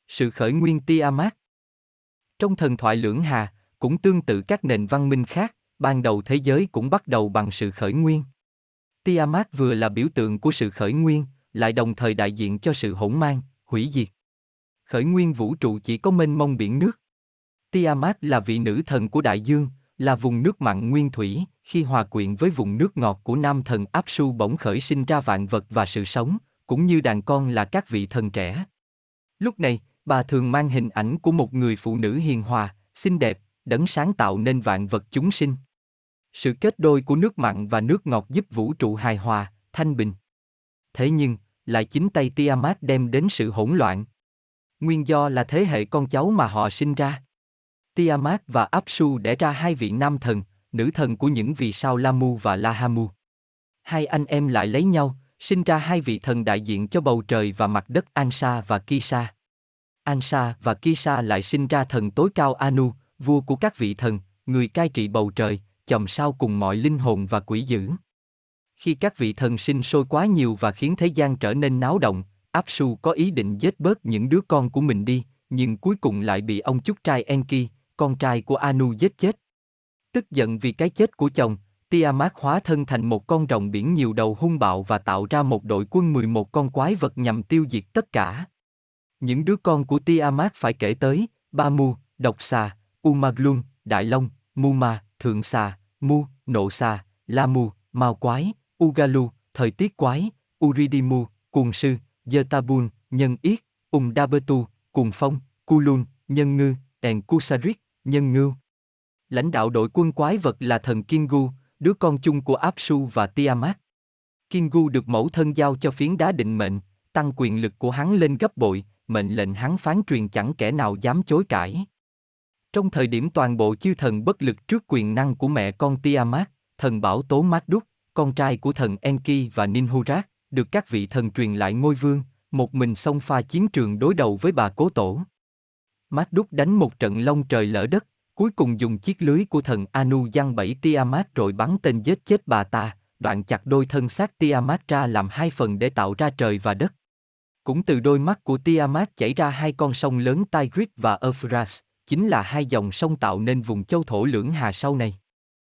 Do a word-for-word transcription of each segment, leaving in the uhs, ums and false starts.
Sự khởi nguyên Tiamat. Trong thần thoại Lưỡng Hà, cũng tương tự các nền văn minh khác, ban đầu thế giới cũng bắt đầu bằng sự khởi nguyên. Tiamat vừa là biểu tượng của sự khởi nguyên, lại đồng thời đại diện cho sự hỗn mang, hủy diệt. Khởi nguyên vũ trụ chỉ có mênh mông biển nước. Tiamat là vị nữ thần của đại dương, là vùng nước mặn nguyên thủy, khi hòa quyện với vùng nước ngọt của nam thần Apsu bỗng khởi sinh ra vạn vật và sự sống, cũng như đàn con là các vị thần trẻ. Lúc này, bà thường mang hình ảnh của một người phụ nữ hiền hòa, xinh đẹp, đấng sáng tạo nên vạn vật chúng sinh. Sự kết đôi của nước mặn và nước ngọt giúp vũ trụ hài hòa, thanh bình. Thế nhưng, lại chính tay Tiamat đem đến sự hỗn loạn. Nguyên do là thế hệ con cháu mà họ sinh ra. Tiamat và Apsu đẻ ra hai vị nam thần, nữ thần của những vì sao Lamu và Lahamu. Hai anh em lại lấy nhau, sinh ra hai vị thần đại diện cho bầu trời và mặt đất Ansa và Kisa. Ansa và Kisa lại sinh ra thần tối cao Anu, vua của các vị thần, người cai trị bầu trời, chòm sao cùng mọi linh hồn và quỷ dữ. Khi các vị thần sinh sôi quá nhiều và khiến thế gian trở nên náo động, Apsu có ý định giết bớt những đứa con của mình đi, nhưng cuối cùng lại bị ông chúc trai Enki, con trai của Anu giết chết. Tức giận vì cái chết của chồng, Tiamat hóa thân thành một con rồng biển nhiều đầu hung bạo và tạo ra một đội quân mười một con quái vật nhằm tiêu diệt tất cả. Những đứa con của Tiamat phải kể tới, Ba-mu, độc xà, Umaglun, đại long, Muma, thượng xà, Mu, nộ xà, Lamu, mao quái, Ugalu, thời tiết quái, Uridimu, cuồng sư, Yetabun, nhân yết, Umdabetu, cuồng phong, Kulun, nhân ngư, Enkusarik, nhân ngưu. Lãnh đạo đội quân quái vật là thần Kingu, đứa con chung của Apsu và Tiamat. Kingu được mẫu thân giao cho phiến đá định mệnh, tăng quyền lực của hắn lên gấp bội, mệnh lệnh hắn phán truyền chẳng kẻ nào dám chối cãi. Trong thời điểm toàn bộ chư thần bất lực trước quyền năng của mẹ con Tiamat, thần bảo tố Marduk, con trai của thần Enki và Ninhurak, được các vị thần truyền lại ngôi vương, một mình xông pha chiến trường đối đầu với bà cố tổ. Marduk đánh một trận long trời lỡ đất, cuối cùng dùng chiếc lưới của thần Anu giăng bẫy Tiamat rồi bắn tên giết chết bà ta, đoạn chặt đôi thân xác Tiamat ra làm hai phần để tạo ra trời và đất. Cũng từ đôi mắt của Tiamat chảy ra hai con sông lớn Tigris và Euphrates, chính là hai dòng sông tạo nên vùng châu thổ Lưỡng Hà sau này.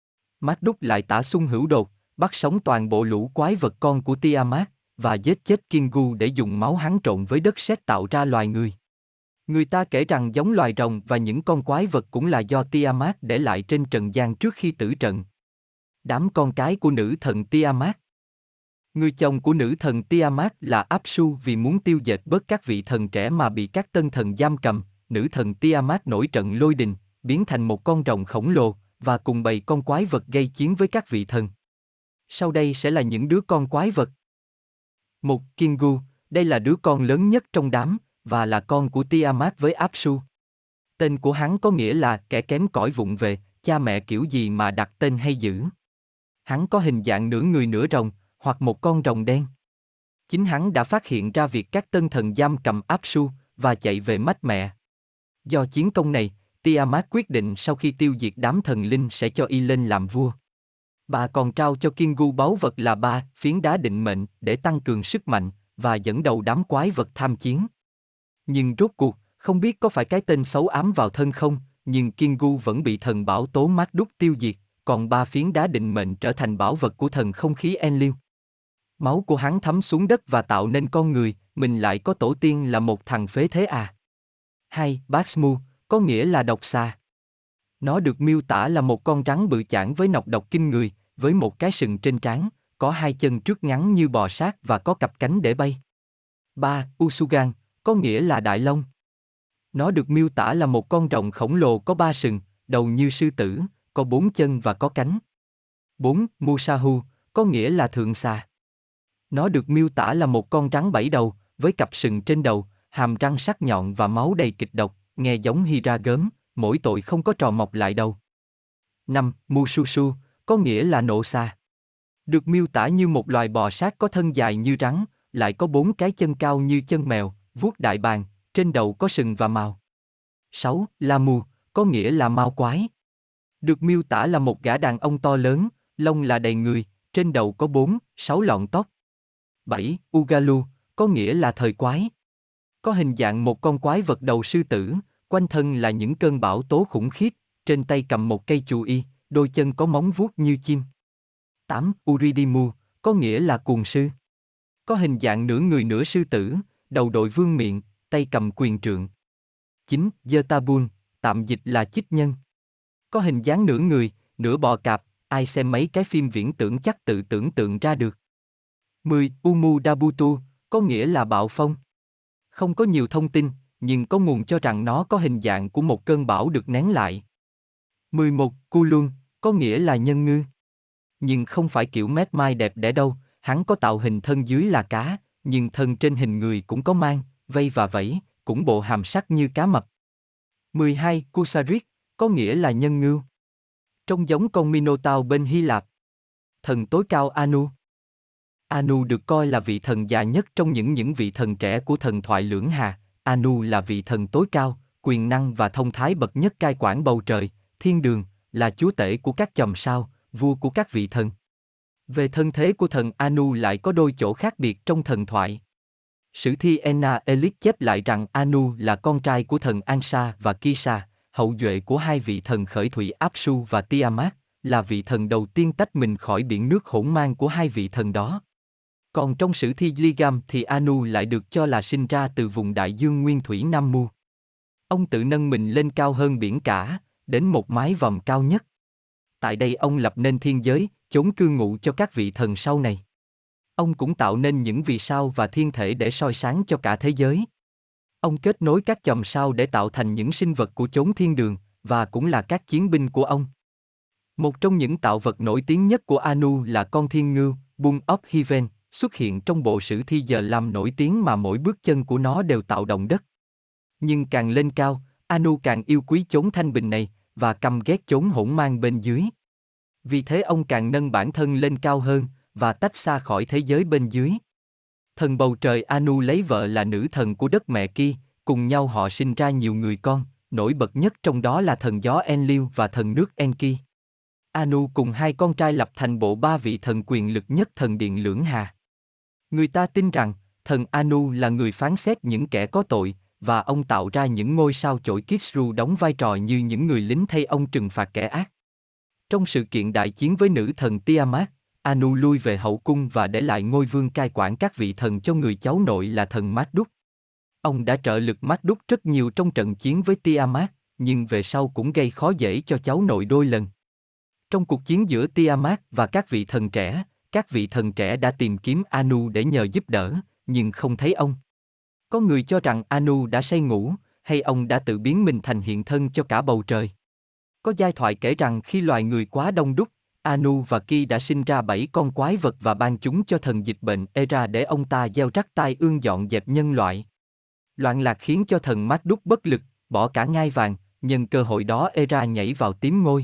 Marduk lại tả xung hữu đột, bắt sống toàn bộ lũ quái vật con của Tiamat, và giết chết Kingu để dùng máu hắn trộn với đất sét tạo ra loài người. Người ta kể rằng giống loài rồng và những con quái vật cũng là do Tiamat để lại trên trần gian trước khi tử trận. Đám con cái của nữ thần Tiamat. Người chồng của nữ thần Tiamat là Apsu vì muốn tiêu diệt bớt các vị thần trẻ mà bị các tân thần giam cầm, nữ thần Tiamat nổi trận lôi đình, biến thành một con rồng khổng lồ, và cùng bầy con quái vật gây chiến với các vị thần. Sau đây sẽ là những đứa con quái vật. Một, Kingu, đây là đứa con lớn nhất trong đám, và là con của Tiamat với Apsu. Tên của hắn có nghĩa là kẻ kém cỏi vụng về, cha mẹ kiểu gì mà đặt tên hay dữ. Hắn có hình dạng nửa người nửa rồng, hoặc một con rồng đen. Chính hắn đã phát hiện ra việc các tân thần giam cầm Apsu, và chạy về mách mẹ. Do chiến công này, Tiamat quyết định sau khi tiêu diệt đám thần linh sẽ cho y lên làm vua. Bà còn trao cho Kingu báu vật là ba phiến đá định mệnh để tăng cường sức mạnh, và dẫn đầu đám quái vật tham chiến. Nhưng rốt cuộc, không biết có phải cái tên xấu ám vào thân không, nhưng Kingu vẫn bị thần bảo tố Marduk tiêu diệt, còn ba phiến đá định mệnh trở thành bảo vật của thần không khí Enlil. Máu của hắn thấm xuống đất và tạo nên con người, mình lại có tổ tiên là một thằng phế thế à. Hai, Basmu, có nghĩa là độc xà. Nó được miêu tả là một con rắn bự chảng với nọc độc kinh người, với một cái sừng trên trán, có hai chân trước ngắn như bò sát và có cặp cánh để bay. Ba, Usugan, có nghĩa là đại long. Nó được miêu tả là một con rồng khổng lồ có ba sừng, đầu như sư tử, có bốn chân và có cánh. Bốn, Musahu, có nghĩa là thượng xà. Nó được miêu tả là một con rắn bảy đầu, với cặp sừng trên đầu, hàm răng sắc nhọn và máu đầy kịch độc, nghe giống Hydra gớm, mỗi tội không có trò mọc lại đầu. Năm, Mususu, có nghĩa là nộ xà. Được miêu tả như một loài bò sát có thân dài như rắn, lại có bốn cái chân cao như chân mèo, vuốt đại bàng, trên đầu có sừng và mào. Sáu, Lamu, có nghĩa là mao quái. Được miêu tả là một gã đàn ông to lớn, lông là đầy người, trên đầu có bốn, sáu lọn tóc. Bảy, Ugalu, có nghĩa là thời quái. Có hình dạng một con quái vật đầu sư tử, quanh thân là những cơn bão tố khủng khiếp, trên tay cầm một cây chù y, đôi chân có móng vuốt như chim. tám. Uridimu, có nghĩa là cuồng sư. Có hình dạng nửa người nửa sư tử, đầu đội vương miện, tay cầm quyền trượng. chín. Yetabun, tạm dịch là chích nhân. Có hình dáng nửa người, nửa bò cạp, ai xem mấy cái phim viễn tưởng chắc tự tưởng tượng ra được. mười. Umu Dabutu, có nghĩa là bạo phong. Không có nhiều thông tin, nhưng có nguồn cho rằng nó có hình dạng của một cơn bão được nén lại. mười một. Kulun, có nghĩa là nhân ngư. Nhưng không phải kiểu mét mai đẹp đẽ đâu, hắn có tạo hình thân dưới là cá, nhưng thân trên hình người cũng có mang, vây và vẫy, cũng bộ hàm sắc như cá mập. mười hai. Kusarit, có nghĩa là nhân ngưu. Trông giống con Minotaur bên Hy Lạp. Thần tối cao Anu. Anu được coi là vị thần già nhất trong những những vị thần trẻ của thần thoại Lưỡng Hà. Anu là vị thần tối cao, quyền năng và thông thái bậc nhất cai quản bầu trời, thiên đường, là chúa tể của các chòm sao, vua của các vị thần. Về thân thế của thần Anu lại có đôi chỗ khác biệt trong thần thoại. Sử thi Enna Elix chép lại rằng Anu là con trai của thần Ansa và Kisa, hậu duệ của hai vị thần khởi thủy Apsu và Tiamat, là vị thần đầu tiên tách mình khỏi biển nước hỗn mang của hai vị thần đó. Còn trong sử thi Ligam thì Anu lại được cho là sinh ra từ vùng đại dương nguyên thủy Nam Mu. Ông tự nâng mình lên cao hơn biển cả, đến một mái vòm cao nhất. Tại đây ông lập nên thiên giới, chốn cư ngụ cho các vị thần sau này. Ông cũng tạo nên những vì sao và thiên thể để soi sáng cho cả thế giới. Ông kết nối các chòm sao để tạo thành những sinh vật của chốn thiên đường, và cũng là các chiến binh của ông. Một trong những tạo vật nổi tiếng nhất của Anu là con thiên ngưu, Bull of Heaven, xuất hiện trong bộ sử thi giờ làm nổi tiếng mà mỗi bước chân của nó đều tạo động đất. Nhưng càng lên cao, Anu càng yêu quý chốn thanh bình này, và căm ghét chốn hỗn mang bên dưới. Vì thế ông càng nâng bản thân lên cao hơn, và tách xa khỏi thế giới bên dưới. Thần bầu trời Anu lấy vợ là nữ thần của đất mẹ Ki, cùng nhau họ sinh ra nhiều người con, nổi bật nhất trong đó là thần gió Enlil và thần nước Enki. Anu cùng hai con trai lập thành bộ ba vị thần quyền lực nhất thần điện Lưỡng Hà. Người ta tin rằng, thần Anu là người phán xét những kẻ có tội, và ông tạo ra những ngôi sao chổi Kitsru đóng vai trò như những người lính thay ông trừng phạt kẻ ác. Trong sự kiện đại chiến với nữ thần Tiamat, Anu lui về hậu cung và để lại ngôi vương cai quản các vị thần cho người cháu nội là thần Marduk. Ông đã trợ lực Marduk rất nhiều trong trận chiến với Tiamat, nhưng về sau cũng gây khó dễ cho cháu nội đôi lần. Trong cuộc chiến giữa Tiamat và các vị thần trẻ, các vị thần trẻ đã tìm kiếm Anu để nhờ giúp đỡ, nhưng không thấy ông. Có người cho rằng Anu đã say ngủ, hay ông đã tự biến mình thành hiện thân cho cả bầu trời. Có giai thoại kể rằng khi loài người quá đông đúc, Anu và Ki đã sinh ra bảy con quái vật và ban chúng cho thần dịch bệnh Era để ông ta gieo rắc tai ương dọn dẹp nhân loại. Loạn lạc khiến cho thần Marduk bất lực, bỏ cả ngai vàng, nhân cơ hội đó Era nhảy vào tím ngôi.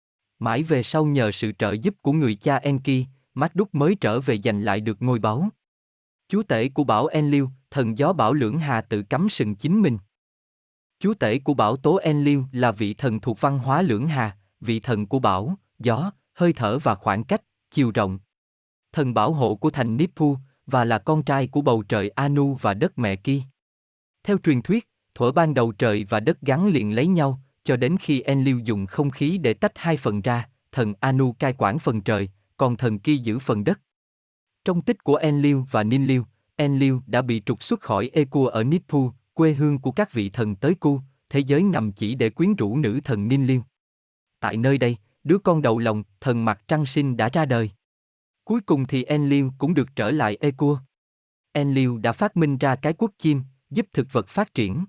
Mãi về sau nhờ sự trợ giúp của người cha Enki, Marduk mới trở về giành lại được ngôi báu. Chúa tể của bão Enlil, thần gió bão Lưỡng Hà tự cắm sừng chính mình. Chúa tể của bão tố Enlil là vị thần thuộc văn hóa Lưỡng Hà, vị thần của bão, gió, hơi thở và khoảng cách, chiều rộng. Thần bảo hộ của thành Nippu, và là con trai của bầu trời Anu và đất mẹ Ki. Theo truyền thuyết, thuở ban đầu trời và đất gắn liền lấy nhau, cho đến khi Enlil dùng không khí để tách hai phần ra, thần Anu cai quản phần trời, còn thần Ki giữ phần đất. Trong tích của Enlil và Ninlil, Enlil đã bị trục xuất khỏi Eku ở Nippu, quê hương của các vị thần tới Ku, thế giới nằm chỉ để quyến rũ nữ thần Ninlil. Tại nơi đây, đứa con đầu lòng, thần mặt trăng sinh đã ra đời. Cuối cùng thì Enlil cũng được trở lại Eku. Enlil đã phát minh ra cái cuốc chim, giúp thực vật phát triển.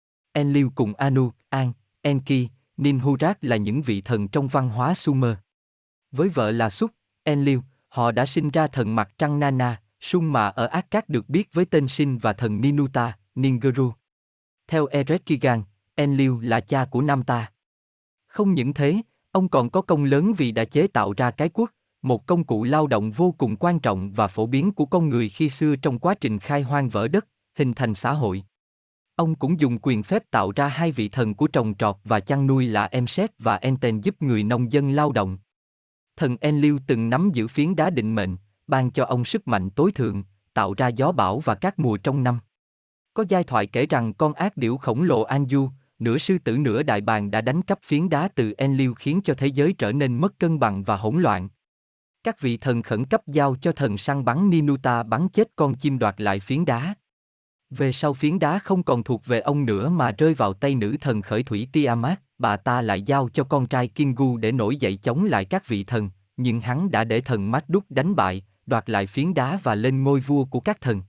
Enlil cùng Anu, An, Enki, Ninhurak là những vị thần trong văn hóa Sumer. Với vợ là Súc, Enlil, họ đã sinh ra thần mặt trăng Nana, Sung mà ở Akkad được biết với tên Sin và thần Ninuta, Ningeru. Theo Erekigan, Enlil là cha của Namta. Không những thế, ông còn có công lớn vì đã chế tạo ra cái cuốc, một công cụ lao động vô cùng quan trọng và phổ biến của con người khi xưa trong quá trình khai hoang vỡ đất, hình thành xã hội. Ông cũng dùng quyền phép tạo ra hai vị thần của trồng trọt và chăn nuôi là Emset và Enten giúp người nông dân lao động. Thần Enlil từng nắm giữ phiến đá định mệnh, ban cho ông sức mạnh tối thượng, tạo ra gió bão và các mùa trong năm. Có giai thoại kể rằng con ác điểu khổng lồ Anju, nửa sư tử nửa đại bàng đã đánh cắp phiến đá từ Enlil khiến cho thế giới trở nên mất cân bằng và hỗn loạn. Các vị thần khẩn cấp giao cho thần săn bắn Ninuta bắn chết con chim đoạt lại phiến đá. Về sau phiến đá không còn thuộc về ông nữa mà rơi vào tay nữ thần khởi thủy Tiamat, bà ta lại giao cho con trai Kingu để nổi dậy chống lại các vị thần, nhưng hắn đã để thần Marduk đánh bại, đoạt lại phiến đá và lên ngôi vua của các thần.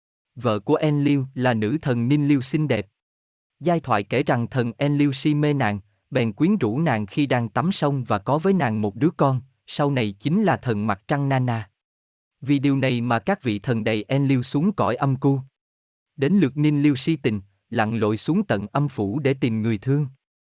Vợ của Enlil là nữ thần Ninlil xinh đẹp. Giai thoại kể rằng thần Enlil si mê nàng, bèn quyến rũ nàng khi đang tắm sông và có với nàng một đứa con, sau này chính là thần mặt trăng Nana. Vì điều này mà các vị thần đày Enlil xuống cõi âm cu. Đến lượt Ninlil si tình, lặn lội xuống tận âm phủ để tìm người thương.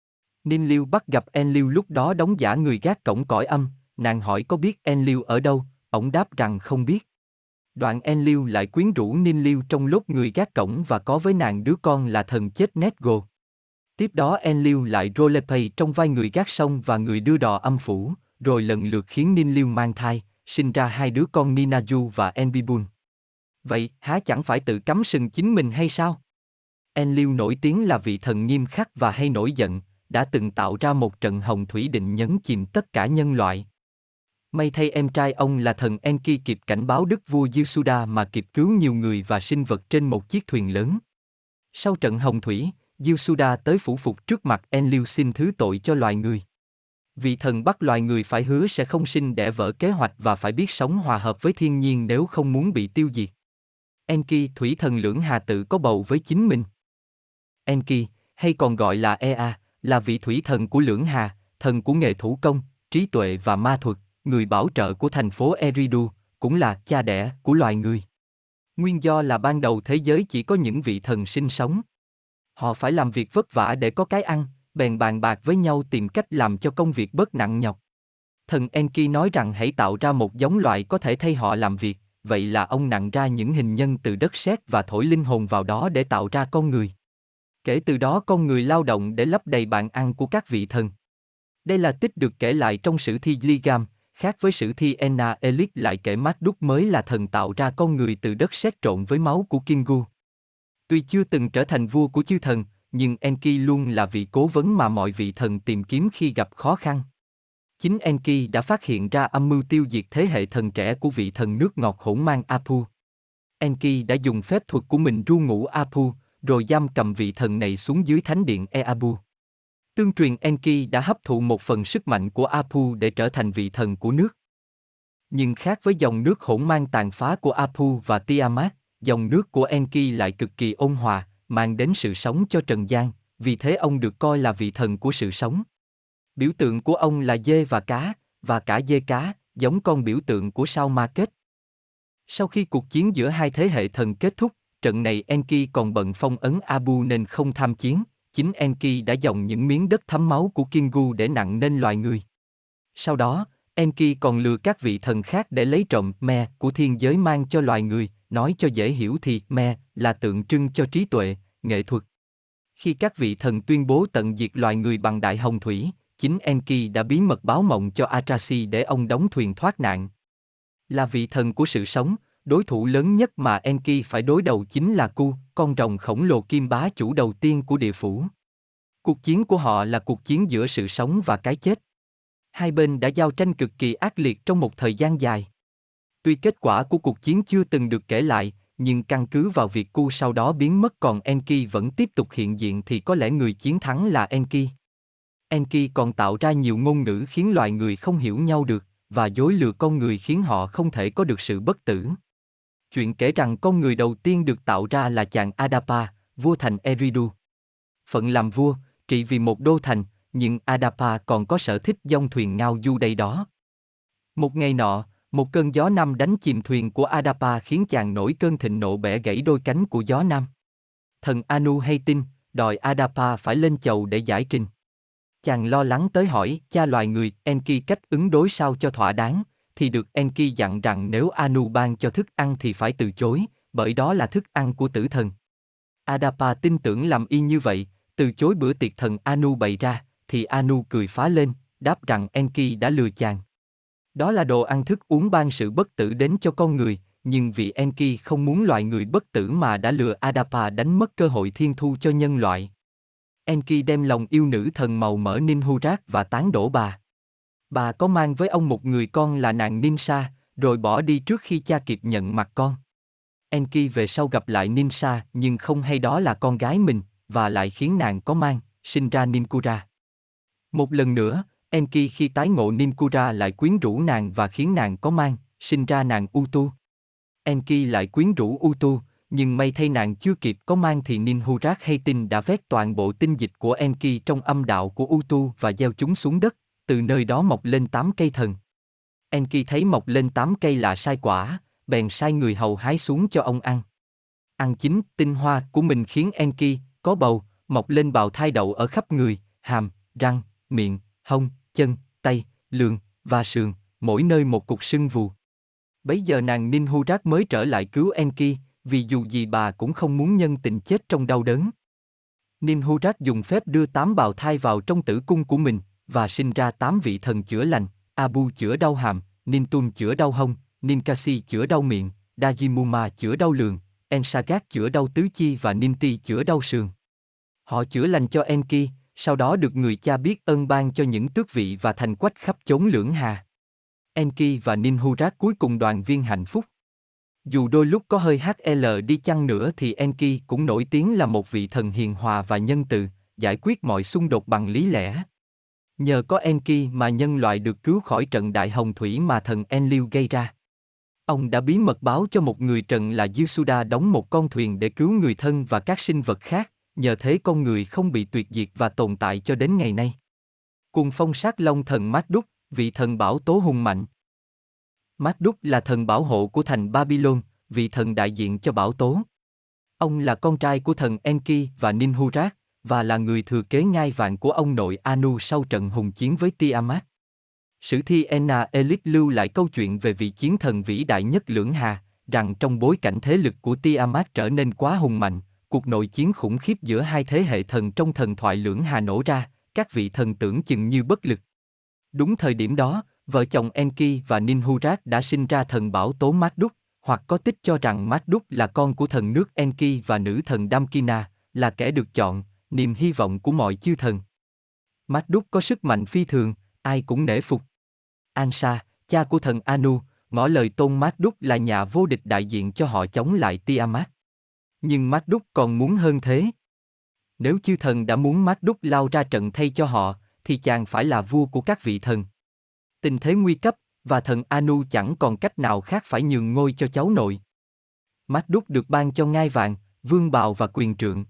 Ninlil bắt gặp Enlil lúc đó đóng giả người gác cổng cõi âm, nàng hỏi có biết Enlil ở đâu, ổng đáp rằng không biết. Đoạn Enlil lại quyến rũ Ninlil trong lúc người gác cổng và có với nàng đứa con là thần chết Nedgo. Tiếp đó Enlil lại roleplay trong vai người gác sông và người đưa đò âm phủ, rồi lần lượt khiến Ninlil mang thai, sinh ra hai đứa con Ninaju và Enbibun. Vậy, há chẳng phải tự cắm sừng chính mình hay sao? Enlil nổi tiếng là vị thần nghiêm khắc và hay nổi giận, đã từng tạo ra một trận hồng thủy định nhấn chìm tất cả nhân loại. May thay em trai ông là thần Enki kịp cảnh báo đức vua Yasuda mà kịp cứu nhiều người và sinh vật trên một chiếc thuyền lớn. Sau trận hồng thủy, Yasuda tới phủ phục trước mặt Enlil xin thứ tội cho loài người. Vị thần bắt loài người phải hứa sẽ không sinh đẻ vỡ kế hoạch và phải biết sống hòa hợp với thiên nhiên nếu không muốn bị tiêu diệt. Enki, thủy thần lưỡng hà tự có bầu với chính mình. Enki, hay còn gọi là Ea, là vị thủy thần của lưỡng hà, thần của nghề thủ công, trí tuệ và ma thuật, người bảo trợ của thành phố Eridu, cũng là cha đẻ của loài người. Nguyên do là ban đầu thế giới chỉ có những vị thần sinh sống. Họ phải làm việc vất vả để có cái ăn, bèn bàn bạc với nhau tìm cách làm cho công việc bớt nặng nhọc. Thần Enki nói rằng hãy tạo ra một giống loại có thể thay họ làm việc, vậy là ông nặn ra những hình nhân từ đất sét và thổi linh hồn vào đó để tạo ra con người. Kể từ đó con người lao động để lấp đầy bàn ăn của các vị thần. Đây là tích được kể lại trong sử thi Ligam, khác với sử thi Enna Elix lại kể Marduk mới là thần tạo ra con người từ đất sét trộn với máu của Kingu. Tuy chưa từng trở thành vua của chư thần, nhưng Enki luôn là vị cố vấn mà mọi vị thần tìm kiếm khi gặp khó khăn. Chính Enki đã phát hiện ra âm mưu tiêu diệt thế hệ thần trẻ của vị thần nước ngọt hỗn mang Apu. Enki đã dùng phép thuật của mình ru ngủ Apu, rồi giam cầm vị thần này xuống dưới thánh điện Eabu. Tương truyền Enki đã hấp thụ một phần sức mạnh của Apu để trở thành vị thần của nước. Nhưng khác với dòng nước hỗn mang tàn phá của Apu và Tiamat, dòng nước của Enki lại cực kỳ ôn hòa, mang đến sự sống cho trần gian, vì thế ông được coi là vị thần của sự sống. Biểu tượng của ông là dê và cá, và cả dê cá, giống con biểu tượng của sao Ma Kết. Sau khi cuộc chiến giữa hai thế hệ thần kết thúc, trận này Enki còn bận phong ấn Abu nên không tham chiến, chính Enki đã dòng những miếng đất thấm máu của Kingu để nặng nên loài người. Sau đó, Enki còn lừa các vị thần khác để lấy trộm me của thiên giới mang cho loài người, nói cho dễ hiểu thì me là tượng trưng cho trí tuệ, nghệ thuật. Khi các vị thần tuyên bố tận diệt loài người bằng đại hồng thủy, chính Enki đã bí mật báo mộng cho Atrasi để ông đóng thuyền thoát nạn. Là vị thần của sự sống, đối thủ lớn nhất mà Enki phải đối đầu chính là Ku, con rồng khổng lồ kim bá chủ đầu tiên của địa phủ. Cuộc chiến của họ là cuộc chiến giữa sự sống và cái chết. Hai bên đã giao tranh cực kỳ ác liệt trong một thời gian dài. Tuy kết quả của cuộc chiến chưa từng được kể lại, nhưng căn cứ vào việc Ku sau đó biến mất còn Enki vẫn tiếp tục hiện diện thì có lẽ người chiến thắng là Enki. Enki còn tạo ra nhiều ngôn ngữ khiến loài người không hiểu nhau được, và dối lừa con người khiến họ không thể có được sự bất tử. Chuyện kể rằng con người đầu tiên được tạo ra là chàng Adapa, vua thành Eridu. Phận làm vua, trị vì một đô thành, nhưng Adapa còn có sở thích dông thuyền ngao du đây đó. Một ngày nọ, một cơn gió nam đánh chìm thuyền của Adapa khiến chàng nổi cơn thịnh nộ bẻ gãy đôi cánh của gió nam. Thần Anu hay tin, đòi Adapa phải lên chầu để giải trình. Chàng lo lắng tới hỏi cha loài người Enki cách ứng đối sao cho thỏa đáng, thì được Enki dặn rằng nếu Anu ban cho thức ăn thì phải từ chối, bởi đó là thức ăn của tử thần. Adapa tin tưởng làm y như vậy, từ chối bữa tiệc thần Anu bày ra, thì Anu cười phá lên, đáp rằng Enki đã lừa chàng. Đó là đồ ăn thức uống ban sự bất tử đến cho con người, nhưng vì Enki không muốn loài người bất tử mà đã lừa Adapa đánh mất cơ hội thiên thu cho nhân loại. Enki đem lòng yêu nữ thần màu mỡ Ninhurak và tán đổ bà. Bà có mang với ông một người con là nàng Ninsa, rồi bỏ đi trước khi cha kịp nhận mặt con. Enki về sau gặp lại Ninsa nhưng không hay đó là con gái mình, và lại khiến nàng có mang, sinh ra Ninkura. Một lần nữa, Enki khi tái ngộ Ninkura lại quyến rũ nàng và khiến nàng có mang, sinh ra nàng Utu. Enki lại quyến rũ Utu, nhưng may thay nàng chưa kịp có mang thì Ninhurak hay tin đã vét toàn bộ tinh dịch của Enki trong âm đạo của Utu và gieo chúng xuống đất, từ nơi đó mọc lên tám cây thần. Enki thấy mọc lên tám cây là sai quả, bèn sai người hầu hái xuống cho ông ăn. Ăn chín tinh hoa của mình khiến Enki có bầu, mọc lên bào thai đậu ở khắp người, hàm, răng, miệng, hông, chân, tay, lườn và sườn, mỗi nơi một cục sưng vù. Bấy giờ nàng Ninhurak mới trở lại cứu Enki, vì dù gì bà cũng không muốn nhân tình chết trong đau đớn. Ninhurak dùng phép đưa tám bào thai vào trong tử cung của mình, và sinh ra tám vị thần chữa lành, Abu chữa đau hàm, Nintun chữa đau hông, Ninkasi chữa đau miệng, Dajimuma chữa đau lườn, Ensagat chữa đau tứ chi và Ninti chữa đau sườn. Họ chữa lành cho Enki, sau đó được người cha biết ơn ban cho những tước vị và thành quách khắp chốn lưỡng hà. Enki và Ninhurak cuối cùng đoàn viên hạnh phúc. Dù đôi lúc có hơi hát lờ đi chăng nữa thì Enki cũng nổi tiếng là một vị thần hiền hòa và nhân từ, giải quyết mọi xung đột bằng lý lẽ. Nhờ có Enki mà nhân loại được cứu khỏi trận đại hồng thủy mà thần Enlil gây ra. Ông đã bí mật báo cho một người trần là Yasuda đóng một con thuyền để cứu người thân và các sinh vật khác, nhờ thế con người không bị tuyệt diệt và tồn tại cho đến ngày nay. Cùng phong sát long thần Marduk, vị thần bảo tố hùng mạnh. Marduk là thần bảo hộ của thành Babylon, vị thần đại diện cho bảo tố. Ông là con trai của thần Enki và Ninhurak, và là người thừa kế ngai vàng của ông nội Anu sau trận hùng chiến với Tiamat. Sử thi Enna Elix lưu lại câu chuyện về vị chiến thần vĩ đại nhất lưỡng hà, rằng trong bối cảnh thế lực của Tiamat trở nên quá hùng mạnh, cuộc nội chiến khủng khiếp giữa hai thế hệ thần trong thần thoại lưỡng hà nổ ra, các vị thần tưởng chừng như bất lực. Đúng thời điểm đó, vợ chồng Enki và Ninhurak đã sinh ra thần bảo tố Marduk, hoặc có tích cho rằng Marduk là con của thần nước Enki và nữ thần Damkina, là kẻ được chọn, niềm hy vọng của mọi chư thần. Marduk có sức mạnh phi thường, ai cũng nể phục. Ansa, cha của thần Anu, ngỏ lời tôn Marduk là nhà vô địch đại diện cho họ chống lại Tiamat. Nhưng Marduk còn muốn hơn thế. Nếu chư thần đã muốn Marduk lao ra trận thay cho họ, thì chàng phải là vua của các vị thần. Tình thế nguy cấp, và thần Anu chẳng còn cách nào khác phải nhường ngôi cho cháu nội. Marduk được ban cho ngai vàng, vương bào và quyền trượng.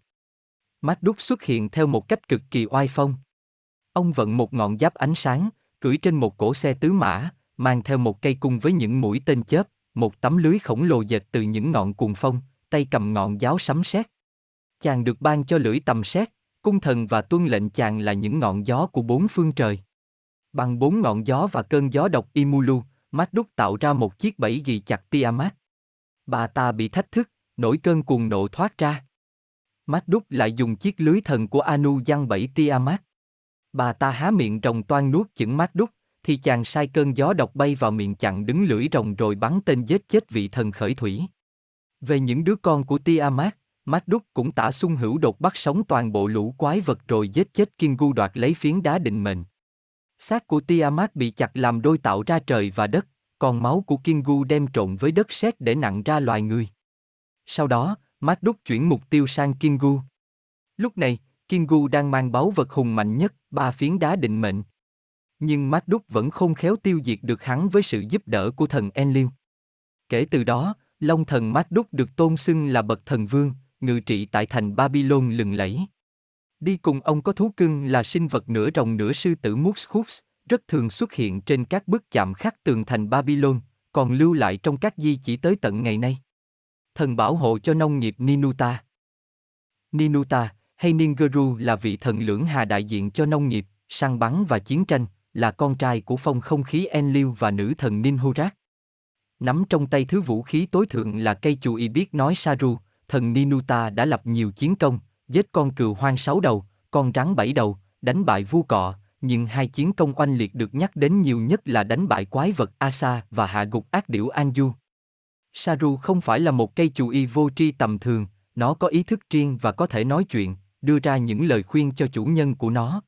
Marduk xuất hiện theo một cách cực kỳ oai phong. Ông vận một ngọn giáp ánh sáng, cưỡi trên một cỗ xe tứ mã, mang theo một cây cung với những mũi tên chớp, một tấm lưới khổng lồ dệt từ những ngọn cuồng phong, tay cầm ngọn giáo sấm sét. Chàng được ban cho lưỡi tầm sét, cung thần và tuân lệnh chàng là những ngọn gió của bốn phương trời. Bằng bốn ngọn gió và cơn gió độc Imulu, Marduk tạo ra một chiếc bẫy ghì chặt Tiamat. Bà ta bị thách thức, nổi cơn cuồng nộ thoát ra. Marduk lại dùng chiếc lưới thần của Anu giăng bẫy Tiamat. Bà ta há miệng rồng toan nuốt chửng Marduk, thì chàng sai cơn gió độc bay vào miệng chặn đứng lưỡi rồng rồi bắn tên giết chết vị thần khởi thủy. Về những đứa con của Tiamat, Marduk cũng tả xung hữu đột bắt sống toàn bộ lũ quái vật rồi giết chết Kingu đoạt lấy phiến đá định mệnh. Xác của Tiamat bị chặt làm đôi tạo ra trời và đất, còn máu của Kingu đem trộn với đất sét để nặng ra loài người. Sau đó, Marduk chuyển mục tiêu sang Kingu. Lúc này, Kingu đang mang báu vật hùng mạnh nhất, ba phiến đá định mệnh. Nhưng Marduk vẫn khôn khéo tiêu diệt được hắn với sự giúp đỡ của thần Enlil. Kể từ đó, Long thần Marduk được tôn xưng là bậc thần vương, ngự trị tại thành Babylon lừng lẫy. Đi cùng ông có thú cưng là sinh vật nửa rồng nửa sư tử Mushkhus, rất thường xuất hiện trên các bức chạm khắc tường thành Babylon, còn lưu lại trong các di chỉ tới tận ngày nay. Thần bảo hộ cho nông nghiệp Ninuta. Ninuta, hay Ningeru là vị thần lưỡng hà đại diện cho nông nghiệp, săn bắn và chiến tranh, là con trai của phong không khí Enlil và nữ thần Ninhurak. Nắm trong tay thứ vũ khí tối thượng là cây chùy biết nói Saru, thần Ninuta đã lập nhiều chiến công, giết con cừu hoang sáu đầu, con rắn bảy đầu, đánh bại vua cọ, nhưng hai chiến công oanh liệt được nhắc đến nhiều nhất là đánh bại quái vật Asa và hạ gục ác điểu Anju. Saru không phải là một cây chù y vô tri tầm thường, nó có ý thức riêng và có thể nói chuyện, đưa ra những lời khuyên cho chủ nhân của nó.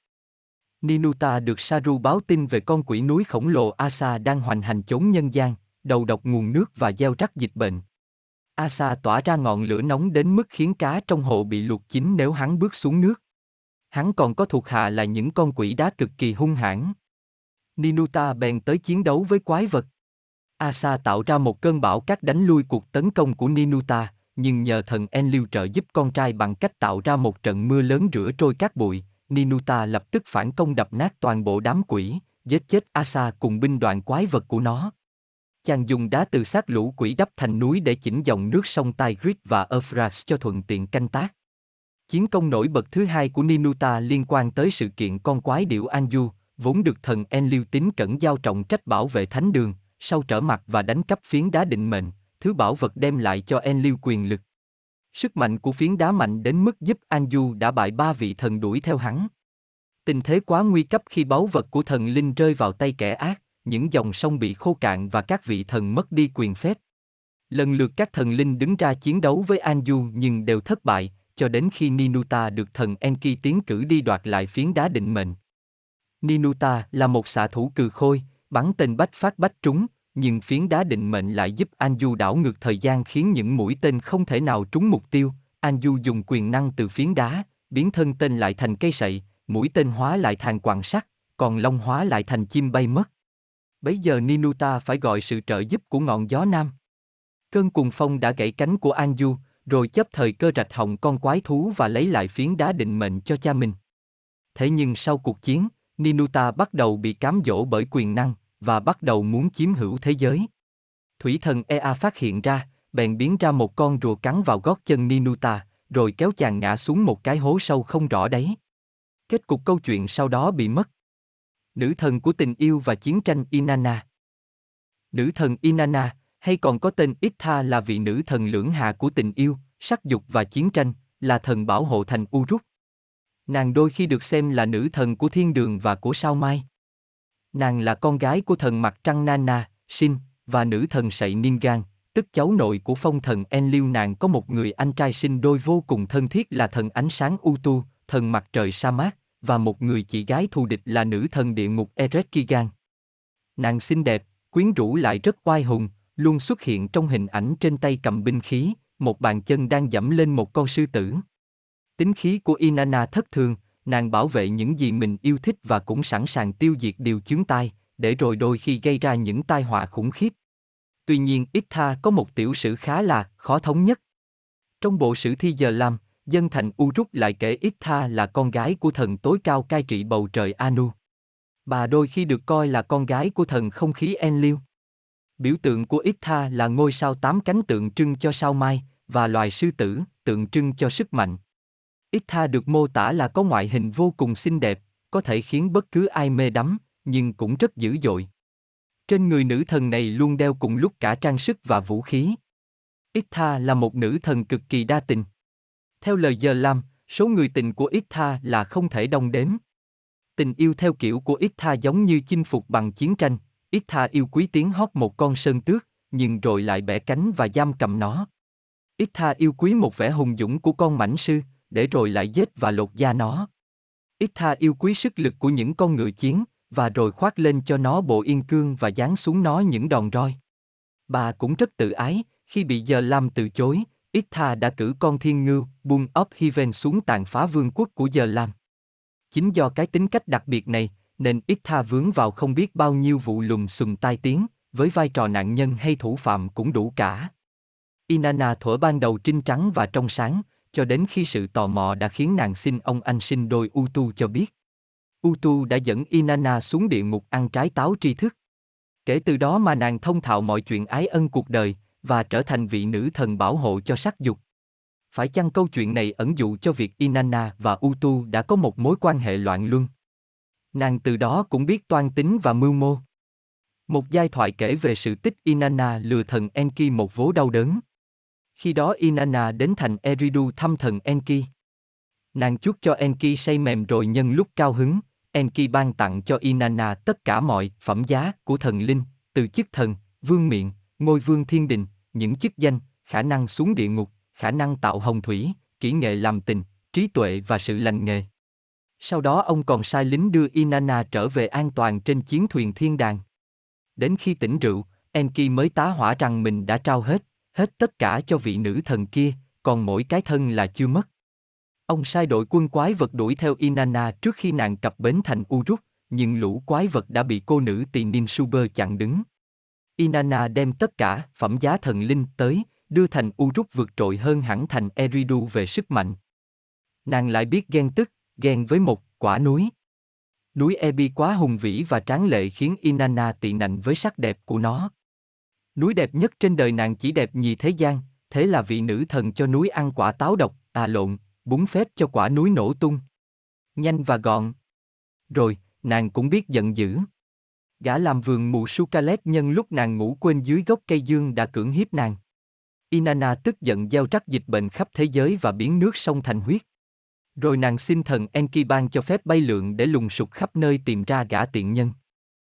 Ninuta được Saru báo tin về con quỷ núi khổng lồ Asa đang hoành hành chốn nhân gian, đầu độc nguồn nước và gieo rắc dịch bệnh. Asa tỏa ra ngọn lửa nóng đến mức khiến cá trong hồ bị luộc chín nếu hắn bước xuống nước. Hắn còn có thuộc hạ là những con quỷ đá cực kỳ hung hãn. Ninuta bèn tới chiến đấu với quái vật. Asa tạo ra một cơn bão cát đánh lui cuộc tấn công của Ninuta, nhưng nhờ thần Enlil trợ giúp con trai bằng cách tạo ra một trận mưa lớn rửa trôi cát bụi, Ninuta lập tức phản công đập nát toàn bộ đám quỷ, giết chết Asa cùng binh đoàn quái vật của nó. Chàng dùng đá từ xác lũ quỷ đắp thành núi để chỉnh dòng nước sông Tigris và Euphrates cho thuận tiện canh tác. Chiến công nổi bật thứ hai của Ninuta liên quan tới sự kiện con quái điểu Anju, vốn được thần Enlil tín cẩn giao trọng trách bảo vệ thánh đường. Sau trở mặt và đánh cắp phiến đá định mệnh, thứ bảo vật đem lại cho Enlil quyền lực. Sức mạnh của phiến đá mạnh đến mức giúp Anju đã bại ba vị thần đuổi theo hắn. Tình thế quá nguy cấp khi báu vật của thần linh rơi vào tay kẻ ác, những dòng sông bị khô cạn và các vị thần mất đi quyền phép. Lần lượt các thần linh đứng ra chiến đấu với Anju nhưng đều thất bại, cho đến khi Ninuta được thần Enki tiến cử đi đoạt lại phiến đá định mệnh. Ninuta là một xạ thủ cừ khôi, bắn tên bách phát bách trúng, nhưng phiến đá định mệnh lại giúp Anju đảo ngược thời gian khiến những mũi tên không thể nào trúng mục tiêu. Anju dùng quyền năng từ phiến đá, biến thân tên lại thành cây sậy, mũi tên hóa lại thành quặng sắt, còn lông hóa lại thành chim bay mất. Bấy giờ Ninuta phải gọi sự trợ giúp của ngọn gió nam. Cơn cuồng phong đã gãy cánh của Anju, rồi chấp thời cơ rạch họng con quái thú và lấy lại phiến đá định mệnh cho cha mình. Thế nhưng sau cuộc chiến, Ninuta bắt đầu bị cám dỗ bởi quyền năng, và bắt đầu muốn chiếm hữu thế giới. Thủy thần Ea phát hiện ra, bèn biến ra một con rùa cắn vào gót chân Ninuta, rồi kéo chàng ngã xuống một cái hố sâu không rõ đáy. Kết cục câu chuyện sau đó bị mất. Nữ thần của tình yêu và chiến tranh Inanna. Nữ thần Inanna, hay còn có tên Itha, là vị nữ thần lưỡng hà của tình yêu, sắc dục và chiến tranh, là thần bảo hộ thành Uruk. Nàng đôi khi được xem là nữ thần của thiên đường và của sao mai. Nàng là con gái của thần mặt trăng Nana, Sin, và nữ thần sậy Ningan, tức cháu nội của phong thần Enlil. Nàng có một người anh trai sinh đôi vô cùng thân thiết là thần ánh sáng Utu, thần mặt trời sa mạc, và một người chị gái thù địch là nữ thần địa ngục Ereshkigal. Nàng xinh đẹp, quyến rũ lại rất oai hùng, luôn xuất hiện trong hình ảnh trên tay cầm binh khí, một bàn chân đang giẫm lên một con sư tử. Tính khí của Inanna thất thường, nàng bảo vệ những gì mình yêu thích và cũng sẵn sàng tiêu diệt điều chướng tai, để rồi đôi khi gây ra những tai họa khủng khiếp. Tuy nhiên Itha có một tiểu sử khá là khó thống nhất. Trong bộ sử thi Giờ Lam, dân thành Uruk lại kể Itha là con gái của thần tối cao cai trị bầu trời Anu. Bà đôi khi được coi là con gái của thần không khí Enlil. Biểu tượng của Itha là ngôi sao tám cánh tượng trưng cho sao mai, và loài sư tử, tượng trưng cho sức mạnh. Itha được mô tả là có ngoại hình vô cùng xinh đẹp, có thể khiến bất cứ ai mê đắm, nhưng cũng rất dữ dội. Trên người nữ thần này luôn đeo cùng lúc cả trang sức và vũ khí. Itha là một nữ thần cực kỳ đa tình. Theo lời Giờ Lam, số người tình của Itha là không thể đong đếm. Tình yêu theo kiểu của Itha giống như chinh phục bằng chiến tranh. Itha yêu quý tiếng hót một con sơn tước, nhưng rồi lại bẻ cánh và giam cầm nó. Itha yêu quý một vẻ hùng dũng của con mãnh sư, để rồi lại giết và lột da nó. Itha yêu quý sức lực của những con ngựa chiến, và rồi khoác lên cho nó bộ yên cương và giáng xuống nó những đòn roi. Bà cũng rất tự ái, khi bị Giờ Lam từ chối, Itha đã cử con thiên ngưu, Bull of Heaven xuống tàn phá vương quốc của Giờ Lam. Chính do cái tính cách đặc biệt này, nên Itha vướng vào không biết bao nhiêu vụ lùm xùm tai tiếng, với vai trò nạn nhân hay thủ phạm cũng đủ cả. Inanna thuở ban đầu trinh trắng và trong sáng, cho đến khi sự tò mò đã khiến nàng xin ông anh sinh đôi Utu cho biết. Utu đã dẫn Inanna xuống địa ngục ăn trái táo tri thức. Kể từ đó mà nàng thông thạo mọi chuyện ái ân cuộc đời, và trở thành vị nữ thần bảo hộ cho sắc dục. Phải chăng câu chuyện này ẩn dụ cho việc Inanna và Utu đã có một mối quan hệ loạn luân? Nàng từ đó cũng biết toan tính và mưu mô. Một giai thoại kể về sự tích Inanna lừa thần Enki một vố đau đớn. Khi đó Inanna đến thành Eridu thăm thần Enki. Nàng chuốt cho Enki say mềm rồi nhân lúc cao hứng, Enki ban tặng cho Inanna tất cả mọi phẩm giá của thần linh, từ chức thần, vương miện, ngôi vương thiên đình, những chức danh, khả năng xuống địa ngục, khả năng tạo hồng thủy, kỹ nghệ làm tình, trí tuệ và sự lành nghề. Sau đó ông còn sai lính đưa Inanna trở về an toàn trên chiến thuyền thiên đàng. Đến khi tỉnh rượu, Enki mới tá hỏa rằng mình đã trao hết, hết tất cả cho vị nữ thần kia, còn mỗi cái thân là chưa mất. Ông sai đội quân quái vật đuổi theo Inanna trước khi nàng cập bến thành Uruk, nhưng lũ quái vật đã bị cô nữ tỳ Ninsuber chặn đứng. Inanna đem tất cả phẩm giá thần linh tới, đưa thành Uruk vượt trội hơn hẳn thành Eridu về sức mạnh. Nàng lại biết ghen tức, ghen với một quả núi. Núi Ebi quá hùng vĩ và tráng lệ khiến Inanna tị nạnh với sắc đẹp của nó. Núi đẹp nhất trên đời nàng chỉ đẹp nhì thế gian, thế là vị nữ thần cho núi ăn quả táo độc, à lộn, búng phép cho quả núi nổ tung. Nhanh và gọn. Rồi, nàng cũng biết giận dữ. Gã làm vườn mù Sukalet nhân lúc nàng ngủ quên dưới gốc cây dương đã cưỡng hiếp nàng. Inanna tức giận gieo rắc dịch bệnh khắp thế giới và biến nước sông thành huyết. Rồi nàng xin thần Enki ban cho phép bay lượn để lùng sục khắp nơi tìm ra gã tiện nhân.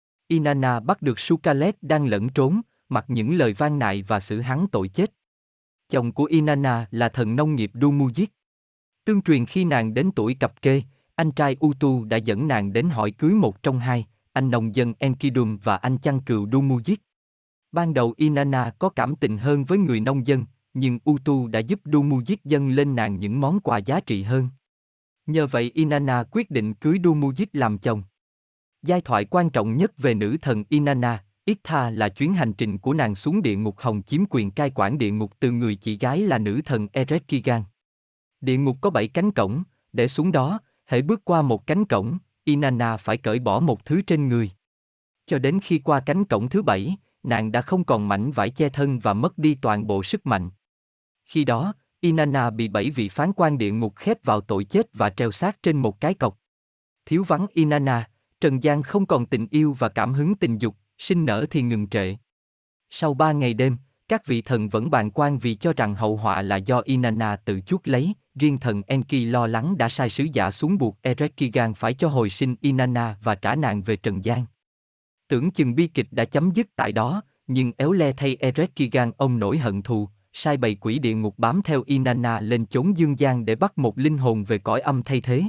Inanna bắt được Sukalet đang lẫn trốn, mặc những lời van nài và xử hắn tội chết. Chồng của Inanna là thần nông nghiệp Dumujit. Tương truyền khi nàng đến tuổi cập kê, anh trai Utu đã dẫn nàng đến hỏi cưới một trong hai, anh nông dân Enkidum và anh chăn cừu Dumujit. Ban đầu Inanna có cảm tình hơn với người nông dân, nhưng Utu đã giúp Dumujit dâng lên nàng những món quà giá trị hơn. Nhờ vậy Inanna quyết định cưới Dumujit làm chồng. Giai thoại quan trọng nhất về nữ thần Inanna, Itha là chuyến hành trình của nàng xuống địa ngục hồng chiếm quyền cai quản địa ngục từ người chị gái là nữ thần Ereshkigal. Địa ngục có bảy cánh cổng, để xuống đó, hễ bước qua một cánh cổng, Inanna phải cởi bỏ một thứ trên người. Cho đến khi qua cánh cổng thứ bảy, nàng đã không còn mảnh vải che thân và mất đi toàn bộ sức mạnh. Khi đó, Inanna bị bảy vị phán quan địa ngục khép vào tội chết và treo xác trên một cái cọc. Thiếu vắng Inanna, trần gian không còn tình yêu và cảm hứng tình dục, sinh nở thì ngừng trệ. Sau ba ngày đêm, các vị thần vẫn bàng quan vì cho rằng hậu họa là do Inanna tự chuốc lấy, riêng thần Enki lo lắng đã sai sứ giả xuống buộc Ereshkigal phải cho hồi sinh Inanna và trả nàng về trần gian. Tưởng chừng bi kịch đã chấm dứt tại đó, nhưng éo le thay Ereshkigal ông nổi hận thù, sai bầy quỷ địa ngục bám theo Inanna lên chốn dương gian để bắt một linh hồn về cõi âm thay thế.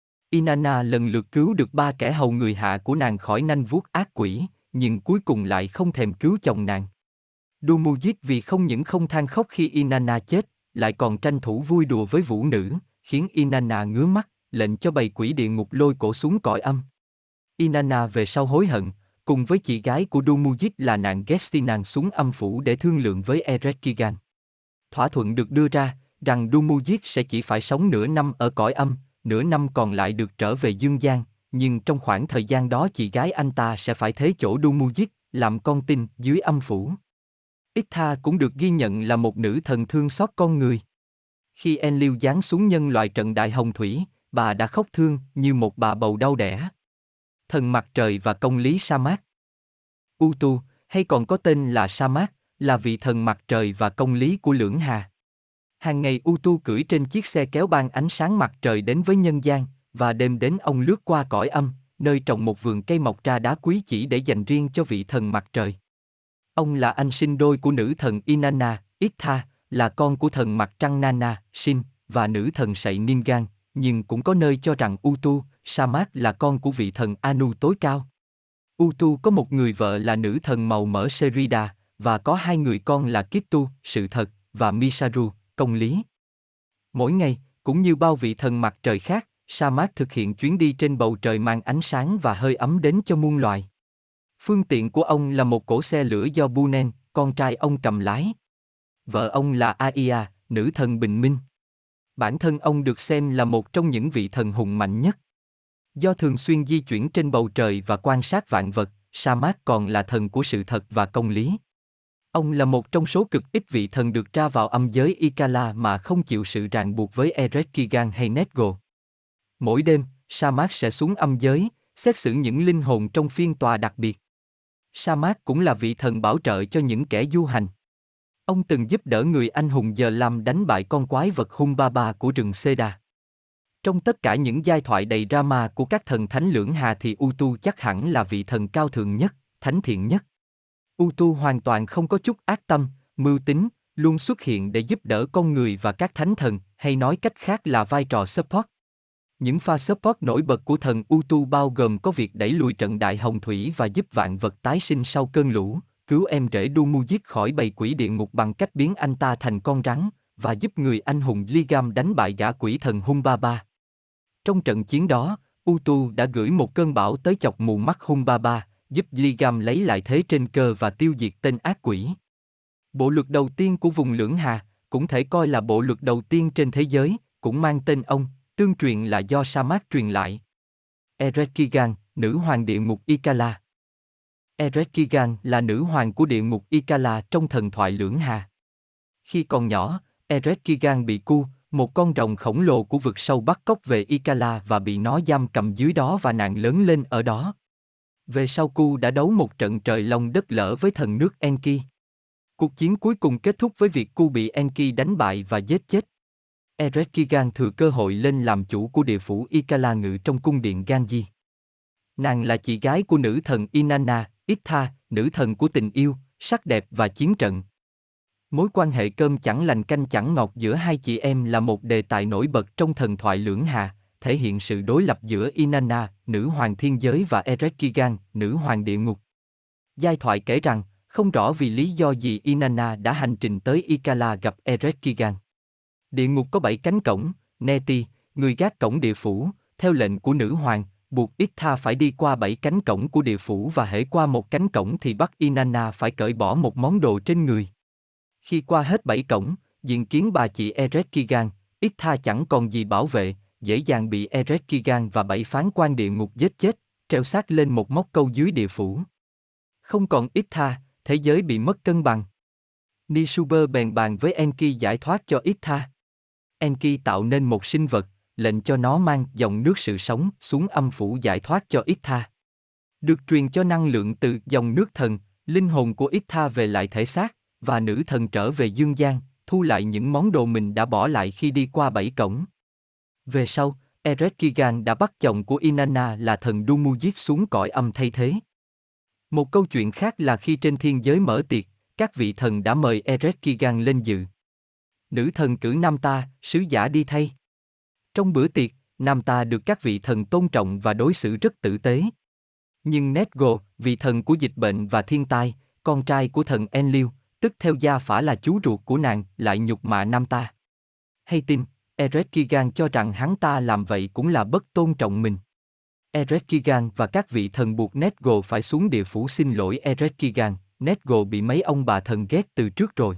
Inanna lần lượt cứu được ba kẻ hầu người hạ của nàng khỏi nanh vuốt ác quỷ, nhưng cuối cùng lại không thèm cứu chồng nàng. Dumujit vì không những không than khóc khi Inanna chết, lại còn tranh thủ vui đùa với vũ nữ, khiến Inanna ngứa mắt, lệnh cho bầy quỷ địa ngục lôi cổ xuống cõi âm. Inanna về sau hối hận, cùng với chị gái của Dumujit là nàng Gestinan xuống âm phủ để thương lượng với Ereshkigal. Thỏa thuận được đưa ra, rằng Dumujit sẽ chỉ phải sống nửa năm ở cõi âm, nửa năm còn lại được trở về dương gian, nhưng trong khoảng thời gian đó chị gái anh ta sẽ phải thế chỗ Dumujit, làm con tin dưới âm phủ. Itha cũng được ghi nhận là một nữ thần thương xót con người. Khi Enlil giáng xuống nhân loại trận đại hồng thủy, bà đã khóc thương như một bà bầu đau đẻ. Thần mặt trời và công lý sa mát. Utu, hay còn có tên là Sa mát, là vị thần mặt trời và công lý của lưỡng hà. Hàng ngày Utu cưỡi trên chiếc xe kéo ban ánh sáng mặt trời đến với nhân gian, và đêm đến ông lướt qua cõi âm, nơi trồng một vườn cây mọc ra đá quý chỉ để dành riêng cho vị thần mặt trời. Ông là anh sinh đôi của nữ thần Inanna, Itha, là con của thần mặt trăng Nana, Sin, và nữ thần sậy Ningan, nhưng cũng có nơi cho rằng Utu, Sa mát là con của vị thần Anu tối cao. Utu có một người vợ là nữ thần màu mỡ Serida, và có hai người con là Kittu, sự thật, và Misaru, công lý. Mỗi ngày, cũng như bao vị thần mặt trời khác, Sa mát thực hiện chuyến đi trên bầu trời mang ánh sáng và hơi ấm đến cho muôn loài. Phương tiện của ông là một cỗ xe lửa do Bunen, con trai ông cầm lái. Vợ ông là Aia, nữ thần bình minh. Bản thân ông được xem là một trong những vị thần hùng mạnh nhất. Do thường xuyên di chuyển trên bầu trời và quan sát vạn vật, Sa mát còn là thần của sự thật và công lý. Ông là một trong số cực ít vị thần được ra vào âm giới Ikala mà không chịu sự ràng buộc với Ereshkigal hay Nedgo. Mỗi đêm, Sa mát sẽ xuống âm giới, xét xử những linh hồn trong phiên tòa đặc biệt. Sa mát cũng là vị thần bảo trợ cho những kẻ du hành. Ông từng giúp đỡ người anh hùng Giờ Lam đánh bại con quái vật Humbaba của rừng Seda. Trong tất cả những giai thoại đầy drama của các thần thánh lưỡng hà thì Utu chắc hẳn là vị thần cao thượng nhất, thánh thiện nhất. Utu hoàn toàn không có chút ác tâm, mưu tính, luôn xuất hiện để giúp đỡ con người và các thánh thần, hay nói cách khác là vai trò support. Những pha support nổi bật của thần Utu bao gồm có việc đẩy lùi trận đại hồng thủy và giúp vạn vật tái sinh sau cơn lũ, cứu em rể Dumujit khỏi bầy quỷ địa ngục bằng cách biến anh ta thành con rắn, và giúp người anh hùng Ligam đánh bại gã quỷ thần Humbaba. Trong trận chiến đó, Utu đã gửi một cơn bão tới chọc mù mắt Humbaba, giúp Ligam lấy lại thế trên cơ và tiêu diệt tên ác quỷ. Bộ luật đầu tiên của vùng Lưỡng Hà, cũng thể coi là bộ luật đầu tiên trên thế giới, cũng mang tên ông, tương truyền là do Sa mát truyền lại. Erekigan, nữ hoàng địa ngục Ikala. Erekigan là nữ hoàng của địa ngục Ikala trong thần thoại Lưỡng Hà. Khi còn nhỏ, Erekigan bị Ku, một con rồng khổng lồ của vực sâu bắt cóc về Ikala và bị nó giam cầm dưới đó và nàng lớn lên ở đó. Về sau Ku đã đấu một trận trời long đất lở với thần nước Enki. Cuộc chiến cuối cùng kết thúc với việc Ku bị Enki đánh bại và giết chết. Erekigan thừa cơ hội lên làm chủ của địa phủ Ikala ngự trong cung điện Ganji. Nàng là chị gái của nữ thần Inanna, Itha, nữ thần của tình yêu, sắc đẹp và chiến trận. Mối quan hệ cơm chẳng lành canh chẳng ngọt giữa hai chị em là một đề tài nổi bật trong thần thoại Lưỡng Hà, thể hiện sự đối lập giữa Inanna, nữ hoàng thiên giới và Erekigan, nữ hoàng địa ngục. Giai thoại kể rằng, không rõ vì lý do gì Inanna đã hành trình tới Ikala gặp Erekigan. Địa ngục có bảy cánh cổng, Neti, người gác cổng địa phủ, theo lệnh của nữ hoàng, buộc Itha phải đi qua bảy cánh cổng của địa phủ và hễ qua một cánh cổng thì bắt Inanna phải cởi bỏ một món đồ trên người. Khi qua hết bảy cổng, diện kiến bà chị Erekigan, Itha chẳng còn gì bảo vệ, dễ dàng bị Erekigan và bảy phán quan địa ngục giết chết, treo xác lên một móc câu dưới địa phủ. Không còn Itha, thế giới bị mất cân bằng. Nisuber bèn bàn với Enki giải thoát cho Itha. Enki tạo nên một sinh vật, lệnh cho nó mang dòng nước sự sống xuống âm phủ giải thoát cho Itha. Được truyền cho năng lượng từ dòng nước thần, linh hồn của Itha về lại thể xác, và nữ thần trở về dương gian, thu lại những món đồ mình đã bỏ lại khi đi qua bảy cổng. Về sau, Erekigan đã bắt chồng của Inanna là thần Dumujit xuống cõi âm thay thế. Một câu chuyện khác là khi trên thiên giới mở tiệc, các vị thần đã mời Erekigan lên dự. Nữ thần cử Namta, sứ giả đi thay. Trong bữa tiệc, Namta được các vị thần tôn trọng và đối xử rất tử tế. Nhưng Nedgo, vị thần của dịch bệnh và thiên tai, con trai của thần Enlil, tức theo gia phả là chú ruột của nàng, lại nhục mạ Namta. Hay tin, Erekigan cho rằng hắn ta làm vậy cũng là bất tôn trọng mình. Erekigan và các vị thần buộc Nedgo phải xuống địa phủ xin lỗi Erekigan, Nedgo bị mấy ông bà thần ghét từ trước rồi.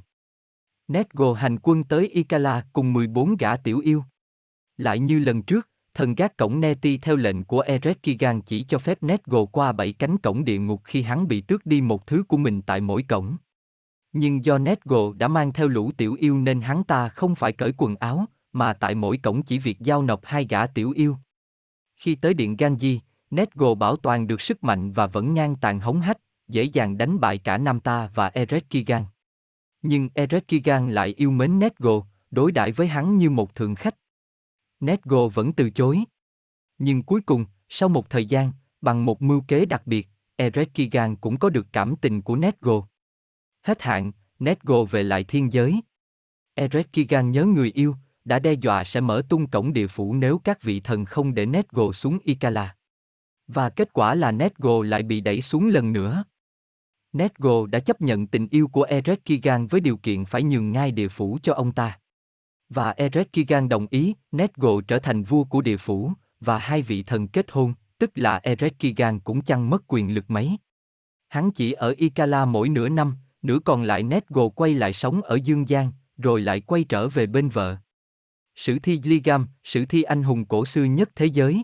Nedgo hành quân tới Ikala cùng mười bốn gã tiểu yêu. Lại như lần trước, thần gác cổng Neti theo lệnh của Erekigan chỉ cho phép Nedgo qua bảy cánh cổng địa ngục khi hắn bị tước đi một thứ của mình tại mỗi cổng. Nhưng do Nedgo đã mang theo lũ tiểu yêu nên hắn ta không phải cởi quần áo, mà tại mỗi cổng chỉ việc giao nộp hai gã tiểu yêu. Khi tới điện Ganji, Nedgo bảo toàn được sức mạnh và vẫn ngang tàn hống hách, dễ dàng đánh bại cả Namta và Erekigan. Nhưng Erekigan lại yêu mến Nedgo, đối đãi với hắn như một thượng khách. Nedgo vẫn từ chối. Nhưng cuối cùng, sau một thời gian, bằng một mưu kế đặc biệt, Erekigan cũng có được cảm tình của Nedgo. Hết hạn, Nedgo về lại thiên giới. Erekigan nhớ người yêu, đã đe dọa sẽ mở tung cổng địa phủ nếu các vị thần không để Nedgo xuống Ikala. Và kết quả là Nedgo lại bị đẩy xuống lần nữa. Nedgo đã chấp nhận tình yêu của Erekigan với điều kiện phải nhường ngai địa phủ cho ông ta. Và Erekigan đồng ý, Nedgo trở thành vua của địa phủ, và hai vị thần kết hôn, tức là Erekigan cũng chẳng mất quyền lực mấy. Hắn chỉ ở Ikala mỗi nửa năm, nửa còn lại Nedgo quay lại sống ở dương gian, rồi lại quay trở về bên vợ. Sử thi Ligam, sử thi anh hùng cổ xưa nhất thế giới.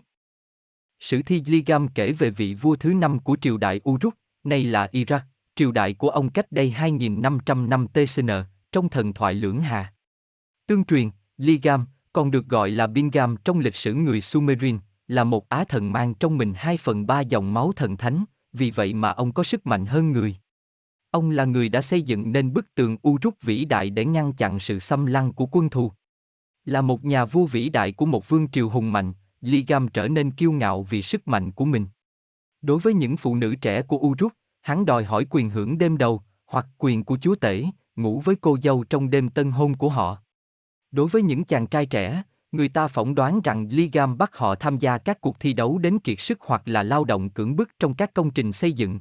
Sử thi Ligam kể về vị vua thứ năm của triều đại Uruk, nay là Iraq, triều đại của ông cách đây hai nghìn năm trăm năm tê xê en, trong thần thoại Lưỡng Hà. Tương truyền, Ligam, còn được gọi là Bingam trong lịch sử người Sumerian, là một á thần mang trong mình hai phần ba dòng máu thần thánh, vì vậy mà ông có sức mạnh hơn người. Ông là người đã xây dựng nên bức tường Uruk vĩ đại để ngăn chặn sự xâm lăng của quân thù. Là một nhà vua vĩ đại của một vương triều hùng mạnh, Ligam trở nên kiêu ngạo vì sức mạnh của mình. Đối với những phụ nữ trẻ của Uruk, hắn đòi hỏi quyền hưởng đêm đầu, hoặc quyền của chúa tể, ngủ với cô dâu trong đêm tân hôn của họ. Đối với những chàng trai trẻ, người ta phỏng đoán rằng Ligam bắt họ tham gia các cuộc thi đấu đến kiệt sức hoặc là lao động cưỡng bức trong các công trình xây dựng.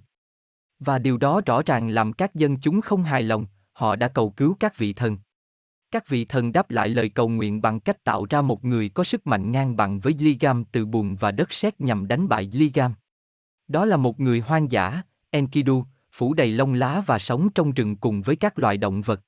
Và điều đó rõ ràng làm các dân chúng không hài lòng, họ đã cầu cứu các vị thần. Các vị thần đáp lại lời cầu nguyện bằng cách tạo ra một người có sức mạnh ngang bằng với Ligam từ bùn và đất sét nhằm đánh bại Ligam. Đó là một người hoang dã, Enkidu, phủ đầy lông lá và sống trong rừng cùng với các loài động vật.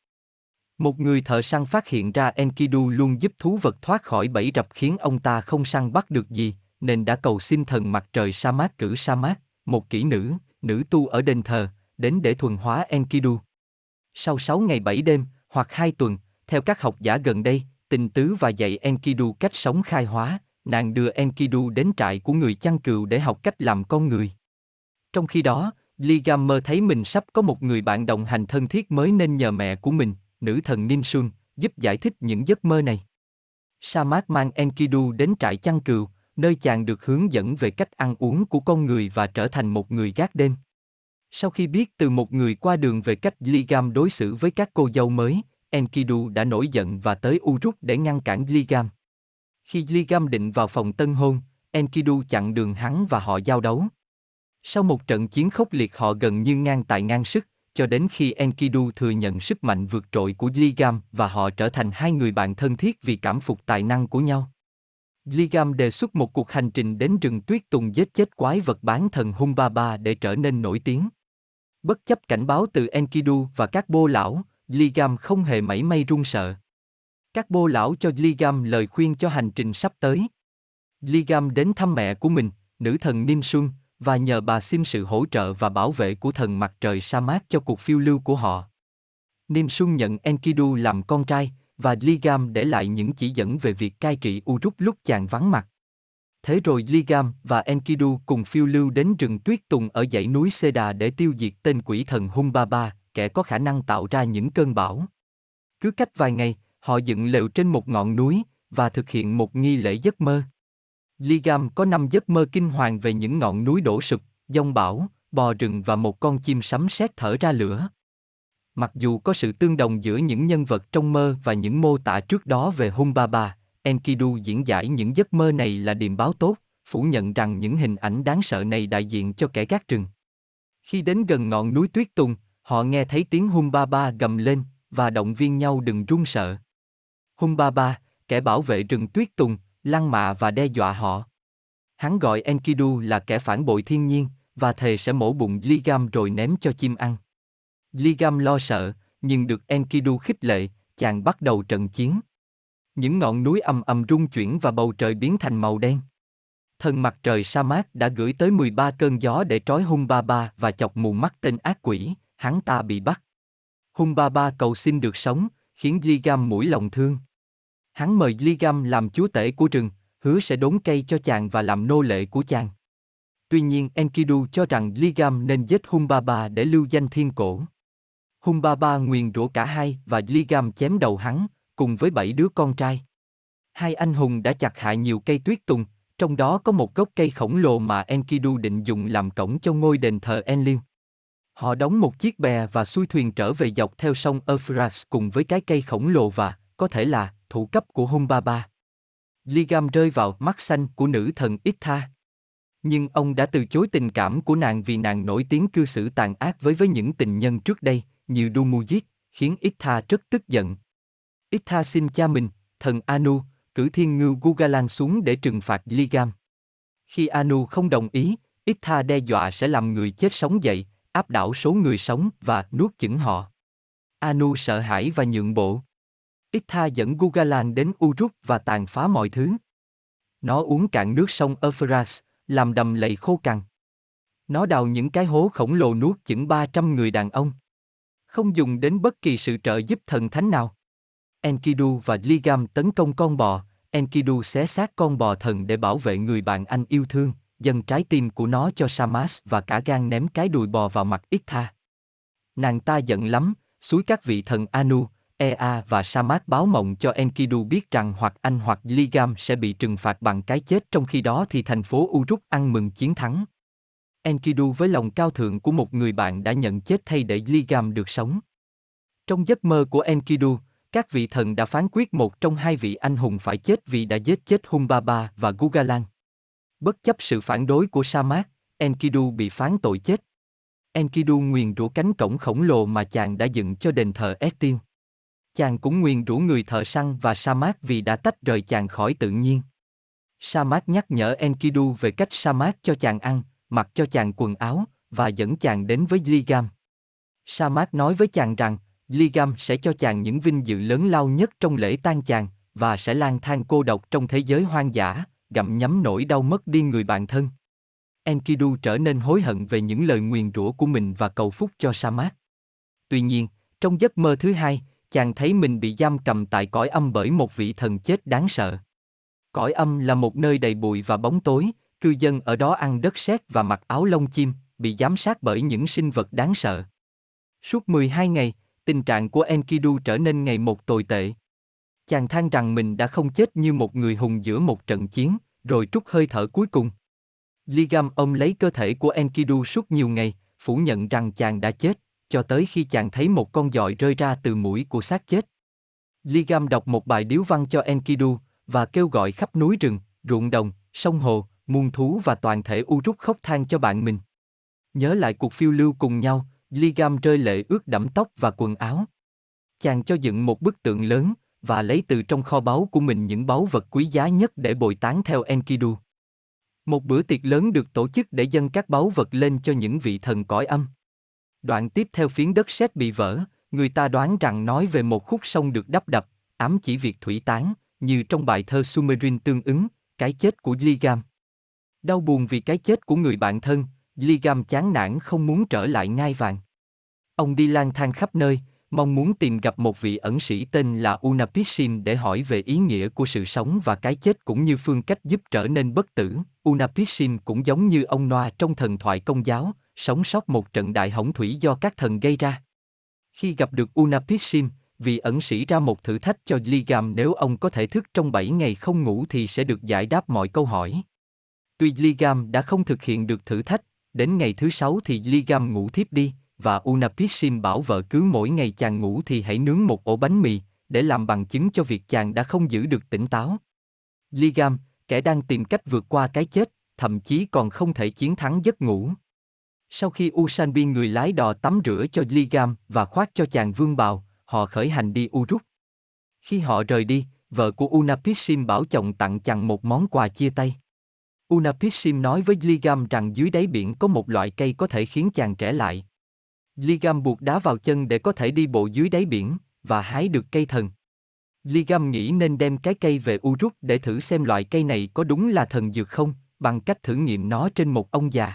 Một người thợ săn phát hiện ra Enkidu luôn giúp thú vật thoát khỏi bẫy rập khiến ông ta không săn bắt được gì, nên đã cầu xin thần mặt trời Sa mát cử Sa mát, một kỹ nữ, nữ tu ở đền thờ, đến để thuần hóa Enkidu. Sau sáu ngày bảy đêm, hoặc hai tuần, theo các học giả gần đây, tình tứ và dạy Enkidu cách sống khai hóa, nàng đưa Enkidu đến trại của người chăn cừu để học cách làm con người. Trong khi đó, Ligam mơ thấy mình sắp có một người bạn đồng hành thân thiết mới nên nhờ mẹ của mình, nữ thần Ninsun, giúp giải thích những giấc mơ này. Sa mát mang Enkidu đến trại chăn cừu, nơi chàng được hướng dẫn về cách ăn uống của con người và trở thành một người gác đêm. Sau khi biết từ một người qua đường về cách Ligam đối xử với các cô dâu mới, Enkidu đã nổi giận và tới Uruk để ngăn cản Ligam. Khi Ligam định vào phòng tân hôn, Enkidu chặn đường hắn và họ giao đấu. Sau một trận chiến khốc liệt họ gần như ngang tài ngang sức, cho đến khi Enkidu thừa nhận sức mạnh vượt trội của Ligam và họ trở thành hai người bạn thân thiết vì cảm phục tài năng của nhau. Ligam đề xuất một cuộc hành trình đến rừng tuyết tùng giết chết quái vật bán thần Humbaba để trở nên nổi tiếng. Bất chấp cảnh báo từ Enkidu và các bô lão, Ligam không hề mảy may run sợ. Các bô lão cho Ligam lời khuyên cho hành trình sắp tới. Ligam đến thăm mẹ của mình, nữ thần Ninsun, và nhờ bà xin sự hỗ trợ và bảo vệ của thần mặt trời Sa mát cho cuộc phiêu lưu của họ. Ninsun nhận Enkidu làm con trai, và Ligam để lại những chỉ dẫn về việc cai trị Uruk lúc chàng vắng mặt. Thế rồi Ligam và Enkidu cùng phiêu lưu đến rừng tuyết tùng ở dãy núi Seda để tiêu diệt tên quỷ thần Humbaba, kẻ có khả năng tạo ra những cơn bão. Cứ cách vài ngày, họ dựng lều trên một ngọn núi, và thực hiện một nghi lễ giấc mơ. Ligam có năm giấc mơ kinh hoàng về những ngọn núi đổ sụp, giông bão, bò rừng và một con chim sấm sét thở ra lửa. Mặc dù có sự tương đồng giữa những nhân vật trong mơ và những mô tả trước đó về Humbaba, Enkidu diễn giải những giấc mơ này là điềm báo tốt, phủ nhận rằng những hình ảnh đáng sợ này đại diện cho kẻ gác rừng. Khi đến gần ngọn núi tuyết tùng, họ nghe thấy tiếng Humbaba gầm lên, và động viên nhau đừng run sợ. Humbaba, kẻ bảo vệ rừng tuyết tùng, lăng mạ và đe dọa họ. Hắn gọi Enkidu là kẻ phản bội thiên nhiên, và thề sẽ mổ bụng Ligam rồi ném cho chim ăn. Ligam lo sợ, nhưng được Enkidu khích lệ, chàng bắt đầu trận chiến. Những ngọn núi ầm ầm rung chuyển và bầu trời biến thành màu đen. Thần mặt trời Sa mát đã gửi tới mười ba cơn gió để trói Humbaba và chọc mù mắt tên ác quỷ, hắn ta bị bắt. Humbaba cầu xin được sống, khiến Ligam mũi lòng thương. Hắn mời Ligam làm chúa tể của rừng, hứa sẽ đốn cây cho chàng và làm nô lệ của chàng. Tuy nhiên Enkidu cho rằng Ligam nên giết Humbaba để lưu danh thiên cổ. Humbaba nguyền rủa cả hai và Ligam chém đầu hắn, cùng với bảy đứa con trai. Hai anh hùng đã chặt hạ nhiều cây tuyết tùng, trong đó có một gốc cây khổng lồ mà Enkidu định dùng làm cổng cho ngôi đền thờ Enlil. Họ đóng một chiếc bè và xuôi thuyền trở về dọc theo sông Euphrates cùng với cái cây khổng lồ và, có thể là, thủ cấp của Humbaba. Ligam rơi vào mắt xanh của nữ thần Itha. Nhưng ông đã từ chối tình cảm của nàng vì nàng nổi tiếng cư xử tàn ác với với những tình nhân trước đây, như Dumujit, khiến Itha rất tức giận. Itha xin cha mình, thần Anu, cử thiên ngưu Gugalan xuống để trừng phạt Ligam. Khi Anu không đồng ý, Itha đe dọa sẽ làm người chết sống dậy, áp đảo số người sống và nuốt chửng họ. Anu sợ hãi và nhượng bộ. Itha dẫn Gugalan đến Uruk và tàn phá mọi thứ. Nó uống cạn nước sông Euphrates, làm đầm lầy khô cằn. Nó đào những cái hố khổng lồ nuốt chửng ba trăm người đàn ông. Không dùng đến bất kỳ sự trợ giúp thần thánh nào. Enkidu và Ligam tấn công con bò, Enkidu xé xác con bò thần để bảo vệ người bạn anh yêu thương, dâng trái tim của nó cho Samas và cả gan ném cái đùi bò vào mặt Itha. Nàng ta giận lắm, xúi các vị thần Anu, Ea và Samas báo mộng cho Enkidu biết rằng hoặc anh hoặc Ligam sẽ bị trừng phạt bằng cái chết, trong khi đó thì thành phố Uruk ăn mừng chiến thắng. Enkidu với lòng cao thượng của một người bạn đã nhận chết thay để Ligam được sống. Trong giấc mơ của Enkidu, các vị thần đã phán quyết một trong hai vị anh hùng phải chết vì đã giết chết Humbaba và Gugalan. Bất chấp sự phản đối của Samak, Enkidu bị phán tội chết. Enkidu nguyền rủa cánh cổng khổng lồ mà chàng đã dựng cho đền thờ Estil. Chàng cũng nguyền rủa người thợ săn và Samak vì đã tách rời chàng khỏi tự nhiên. Samak nhắc nhở Enkidu về cách Samak cho chàng ăn, mặc cho chàng quần áo, và dẫn chàng đến với Ligam. Samak nói với chàng rằng, Ligam sẽ cho chàng những vinh dự lớn lao nhất trong lễ tang chàng, và sẽ lang thang cô độc trong thế giới hoang dã, gặm nhấm nỗi đau mất đi người bạn thân. Enkidu trở nên hối hận về những lời nguyền rủa của mình và cầu phúc cho Samak. Tuy nhiên, trong giấc mơ thứ hai, chàng thấy mình bị giam cầm tại cõi âm bởi một vị thần chết đáng sợ. Cõi âm là một nơi đầy bụi và bóng tối, cư dân ở đó ăn đất sét và mặc áo lông chim, bị giám sát bởi những sinh vật đáng sợ. Suốt mười hai ngày, tình trạng của Enkidu trở nên ngày một tồi tệ. Chàng than rằng mình đã không chết như một người hùng giữa một trận chiến, rồi trút hơi thở cuối cùng. Ligam ôm lấy cơ thể của Enkidu suốt nhiều ngày, phủ nhận rằng chàng đã chết, cho tới khi chàng thấy một con giòi rơi ra từ mũi của xác chết. Ligam đọc một bài điếu văn cho Enkidu, và kêu gọi khắp núi rừng, ruộng đồng, sông hồ, muôn thú và toàn thể Uruk khóc than cho bạn mình. Nhớ lại cuộc phiêu lưu cùng nhau, Ligam rơi lệ ướt đẫm tóc và quần áo. Chàng cho dựng một bức tượng lớn, và lấy từ trong kho báu của mình những báu vật quý giá nhất để bồi táng theo Enkidu. Một bữa tiệc lớn được tổ chức để dâng các báu vật lên cho những vị thần cõi âm. Đoạn tiếp theo phiến đất sét bị vỡ, người ta đoán rằng nói về một khúc sông được đắp đập, ám chỉ việc thủy tán, như trong bài thơ Sumerin tương ứng, cái chết của Ligam. Đau buồn vì cái chết của người bạn thân, Ligam chán nản không muốn trở lại ngai vàng. Ông đi lang thang khắp nơi, mong muốn tìm gặp một vị ẩn sĩ tên là Unapissim để hỏi về ý nghĩa của sự sống và cái chết cũng như phương cách giúp trở nên bất tử. Unapissim cũng giống như ông Noa trong thần thoại Công giáo, sống sót một trận đại hỗn thủy do các thần gây ra. Khi gặp được Unapissim, vị ẩn sĩ ra một thử thách cho Ligam, nếu ông có thể thức trong bảy ngày không ngủ thì sẽ được giải đáp mọi câu hỏi. Tuy Ligam đã không thực hiện được thử thách, đến ngày thứ sáu thì Ligam ngủ thiếp đi, và Unapissim bảo vợ cứ mỗi ngày chàng ngủ thì hãy nướng một ổ bánh mì, để làm bằng chứng cho việc chàng đã không giữ được tỉnh táo. Ligam, kẻ đang tìm cách vượt qua cái chết, thậm chí còn không thể chiến thắng giấc ngủ. Sau khi Usanbi người lái đò tắm rửa cho Ligam và khoác cho chàng vương bào, họ khởi hành đi Uruk. Khi họ rời đi, vợ của Unapissim bảo chồng tặng chàng một món quà chia tay. Unapissim nói với Ligam rằng dưới đáy biển có một loại cây có thể khiến chàng trẻ lại. Ligam buộc đá vào chân để có thể đi bộ dưới đáy biển, và hái được cây thần. Ligam nghĩ nên đem cái cây về Uruk để thử xem loại cây này có đúng là thần dược không, bằng cách thử nghiệm nó trên một ông già.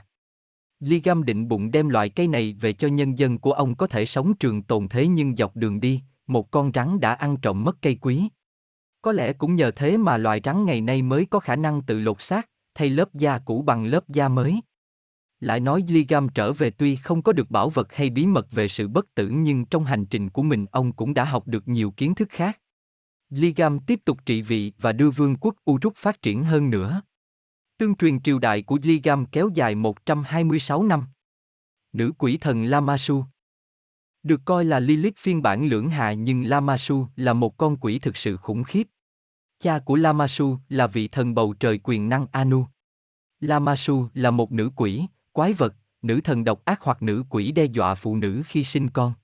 Ligam định bụng đem loại cây này về cho nhân dân của ông có thể sống trường tồn, thế nhưng dọc đường đi, một con rắn đã ăn trộm mất cây quý. Có lẽ cũng nhờ thế mà loài rắn ngày nay mới có khả năng tự lột xác, thay lớp da cũ bằng lớp da mới. Lại nói Ligam trở về tuy không có được bảo vật hay bí mật về sự bất tử, nhưng trong hành trình của mình ông cũng đã học được nhiều kiến thức khác. Ligam tiếp tục trị vì và đưa vương quốc Uruk phát triển hơn nữa. Tương truyền triều đại của Ligam kéo dài một trăm hai mươi sáu năm. Nữ quỷ thần Lamassu được coi là Lilith phiên bản lưỡng hà, nhưng Lamassu là một con quỷ thực sự khủng khiếp. Cha của Lamassu là vị thần bầu trời quyền năng Anu. Lamassu là một nữ quỷ, quái vật, nữ thần độc ác hoặc nữ quỷ đe dọa phụ nữ khi sinh con.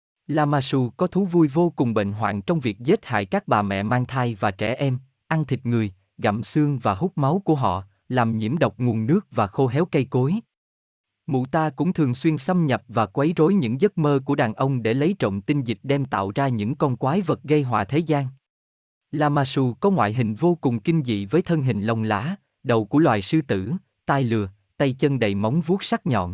Lamassu có thú vui vô cùng bệnh hoạn trong việc giết hại các bà mẹ mang thai và trẻ em, ăn thịt người, gặm xương và hút máu của họ, làm nhiễm độc nguồn nước và khô héo cây cối. Mụ ta cũng thường xuyên xâm nhập và quấy rối những giấc mơ của đàn ông để lấy trộm tinh dịch đem tạo ra những con quái vật gây họa thế gian. Lamassu có ngoại hình vô cùng kinh dị với thân hình lông lá, đầu của loài sư tử, tai lừa, tay chân đầy móng vuốt sắc nhọn.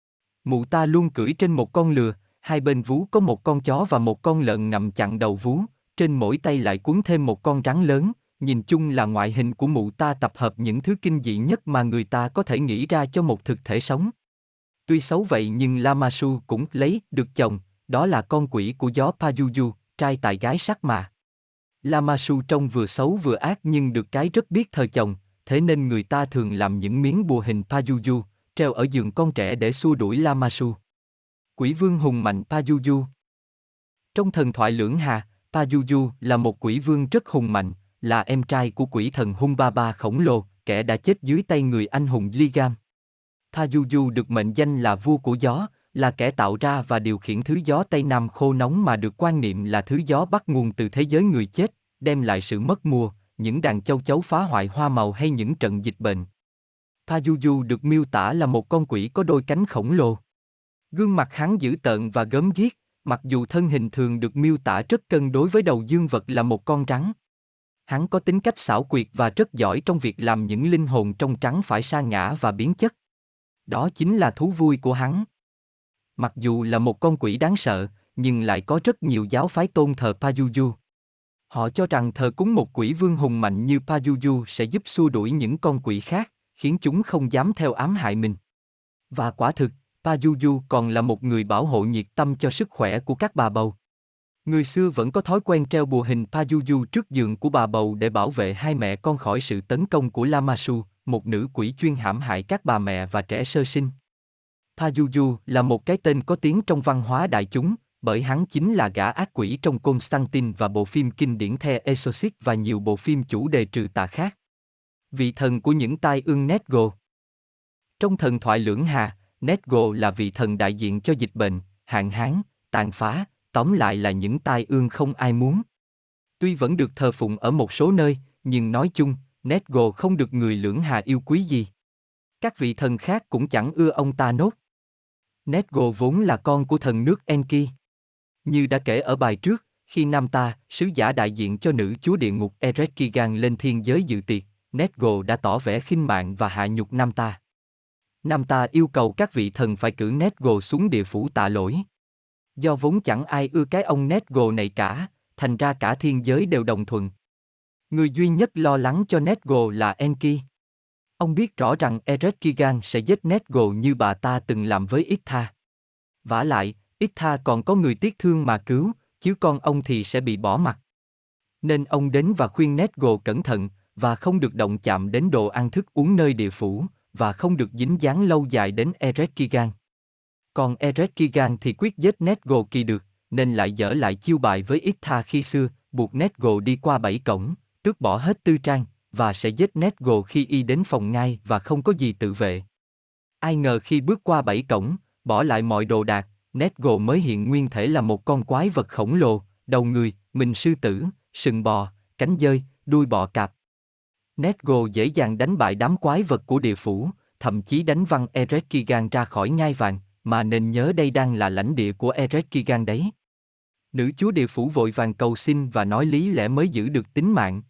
Mụ ta luôn cưỡi trên một con lừa, hai bên vú có một con chó và một con lợn nằm chặn đầu vú, trên mỗi tay lại quấn thêm một con rắn lớn. Nhìn chung là ngoại hình của mụ ta tập hợp những thứ kinh dị nhất mà người ta có thể nghĩ ra cho một thực thể sống. Tuy xấu vậy nhưng Lamassu cũng lấy được chồng, đó là con quỷ của gió Payuju, trai tài gái sắc mà. Lamassu trông vừa xấu vừa ác nhưng được cái rất biết thờ chồng, thế nên người ta thường làm những miếng bùa hình Payuju, treo ở giường con trẻ để xua đuổi Lamassu. Quỷ vương hùng mạnh Payuju. Trong thần thoại Lưỡng Hà, Pajuju là một quỷ vương rất hùng mạnh, là em trai của quỷ thần Humbaba khổng lồ, kẻ đã chết dưới tay người anh hùng Ligam. Pajuju được mệnh danh là vua của gió, là kẻ tạo ra và điều khiển thứ gió Tây Nam khô nóng mà được quan niệm là thứ gió bắt nguồn từ thế giới người chết, đem lại sự mất mùa, những đàn châu chấu phá hoại hoa màu hay những trận dịch bệnh. Pajuju được miêu tả là một con quỷ có đôi cánh khổng lồ. Gương mặt hắn dữ tợn và gớm ghiếc, mặc dù thân hình thường được miêu tả rất cân đối với đầu dương vật là một con rắn. Hắn có tính cách xảo quyệt và rất giỏi trong việc làm những linh hồn trong trắng phải sa ngã và biến chất. Đó chính là thú vui của hắn. Mặc dù là một con quỷ đáng sợ, nhưng lại có rất nhiều giáo phái tôn thờ Pajuju. Họ cho rằng thờ cúng một quỷ vương hùng mạnh như Pajuju sẽ giúp xua đuổi những con quỷ khác, khiến chúng không dám theo ám hại mình. Và quả thực, Pajuju còn là một người bảo hộ nhiệt tâm cho sức khỏe của các bà bầu. Người xưa vẫn có thói quen treo bùa hình Pajuju trước giường của bà bầu để bảo vệ hai mẹ con khỏi sự tấn công của Lamassu, một nữ quỷ chuyên hãm hại các bà mẹ và trẻ sơ sinh. Pajuju là một cái tên có tiếng trong văn hóa đại chúng, bởi hắn chính là gã ác quỷ trong Constantine và bộ phim kinh điển The Exorcist và nhiều bộ phim chủ đề trừ tà khác. Vị thần của những tai ương Nedgo. Trong thần thoại Lưỡng Hà, Nedgo là vị thần đại diện cho dịch bệnh, hạn hán, tàn phá, tóm lại là những tai ương không ai muốn. Tuy vẫn được thờ phụng ở một số nơi, nhưng nói chung, Nedgo không được người Lưỡng Hà yêu quý gì. Các vị thần khác cũng chẳng ưa ông ta nốt. Nedgo vốn là con của thần nước Enki. Như đã kể ở bài trước, khi Namta, sứ giả đại diện cho nữ chúa địa ngục Ereshkigal lên thiên giới dự tiệc, Nedgo đã tỏ vẻ khinh mạn và hạ nhục Namta. Namta yêu cầu các vị thần phải cử Nedgo xuống địa phủ tạ lỗi. Do vốn chẳng ai ưa cái ông Nedgo này cả, thành ra cả thiên giới đều đồng thuận. Người duy nhất lo lắng cho Nedgo là Enki. Ông biết rõ rằng Ereshkigal sẽ giết Nedgo như bà ta từng làm với Itha. Vả lại, Itha còn có người tiếc thương mà cứu, chứ con ông thì sẽ bị bỏ mặc. Nên ông đến và khuyên Nedgo cẩn thận, và không được động chạm đến đồ ăn thức uống nơi địa phủ, và không được dính dáng lâu dài đến Ereshkigal. Còn Ereshkigal thì quyết giết Nedgo kỳ được, nên lại dở lại chiêu bài với Itha khi xưa, buộc Nedgo đi qua bảy cổng, tước bỏ hết tư trang, và sẽ giết Nedgo khi y đến phòng ngai và không có gì tự vệ. Ai ngờ khi bước qua bảy cổng, bỏ lại mọi đồ đạc, Nedgo mới hiện nguyên thể là một con quái vật khổng lồ, đầu người, mình sư tử, sừng bò, cánh dơi, đuôi bọ cạp. Nedgo dễ dàng đánh bại đám quái vật của địa phủ, thậm chí đánh văng Ereshkigal ra khỏi ngai vàng, mà nên nhớ đây đang là lãnh địa của Ereshkigal đấy. Nữ chúa địa phủ vội vàng cầu xin và nói lý lẽ mới giữ được tính mạng.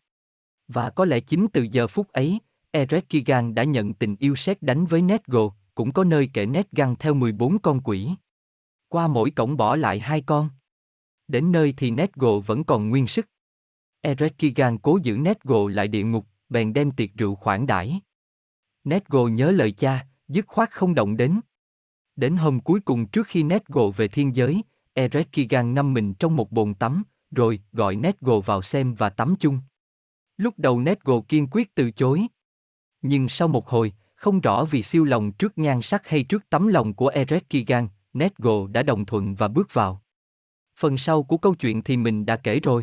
Và có lẽ chính từ giờ phút ấy, Ereshkigal đã nhận tình yêu sét đánh với Nedgo, cũng có nơi kể Nedgang theo mười bốn con quỷ. Qua mỗi cổng bỏ lại hai con. Đến nơi thì Nedgo vẫn còn nguyên sức. Ereshkigal cố giữ Nedgo lại địa ngục, bèn đem tiệc rượu khoản đãi. Nedgo nhớ lời cha, dứt khoát không động đến. Đến hôm cuối cùng trước khi Nedgo về thiên giới, Ereshkigal ngâm mình trong một bồn tắm, rồi gọi Nedgo vào xem và tắm chung. Lúc đầu Nedgo kiên quyết từ chối. Nhưng sau một hồi, không rõ vì siêu lòng trước nhan sắc hay trước tấm lòng của Ereshkigal, Nedgo đã đồng thuận và bước vào. Phần sau của câu chuyện thì mình đã kể rồi.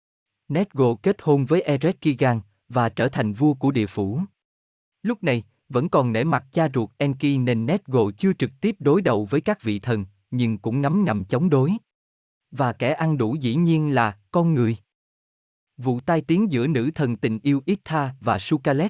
Nedgo kết hôn với Ereshkigal và trở thành vua của địa phủ. Lúc này, vẫn còn nể mặt cha ruột Enki nên Nedgo chưa trực tiếp đối đầu với các vị thần, nhưng cũng ngấm ngầm chống đối. Và kẻ ăn đủ dĩ nhiên là con người. Vụ tai tiếng giữa nữ thần tình yêu Itha và Sukalet.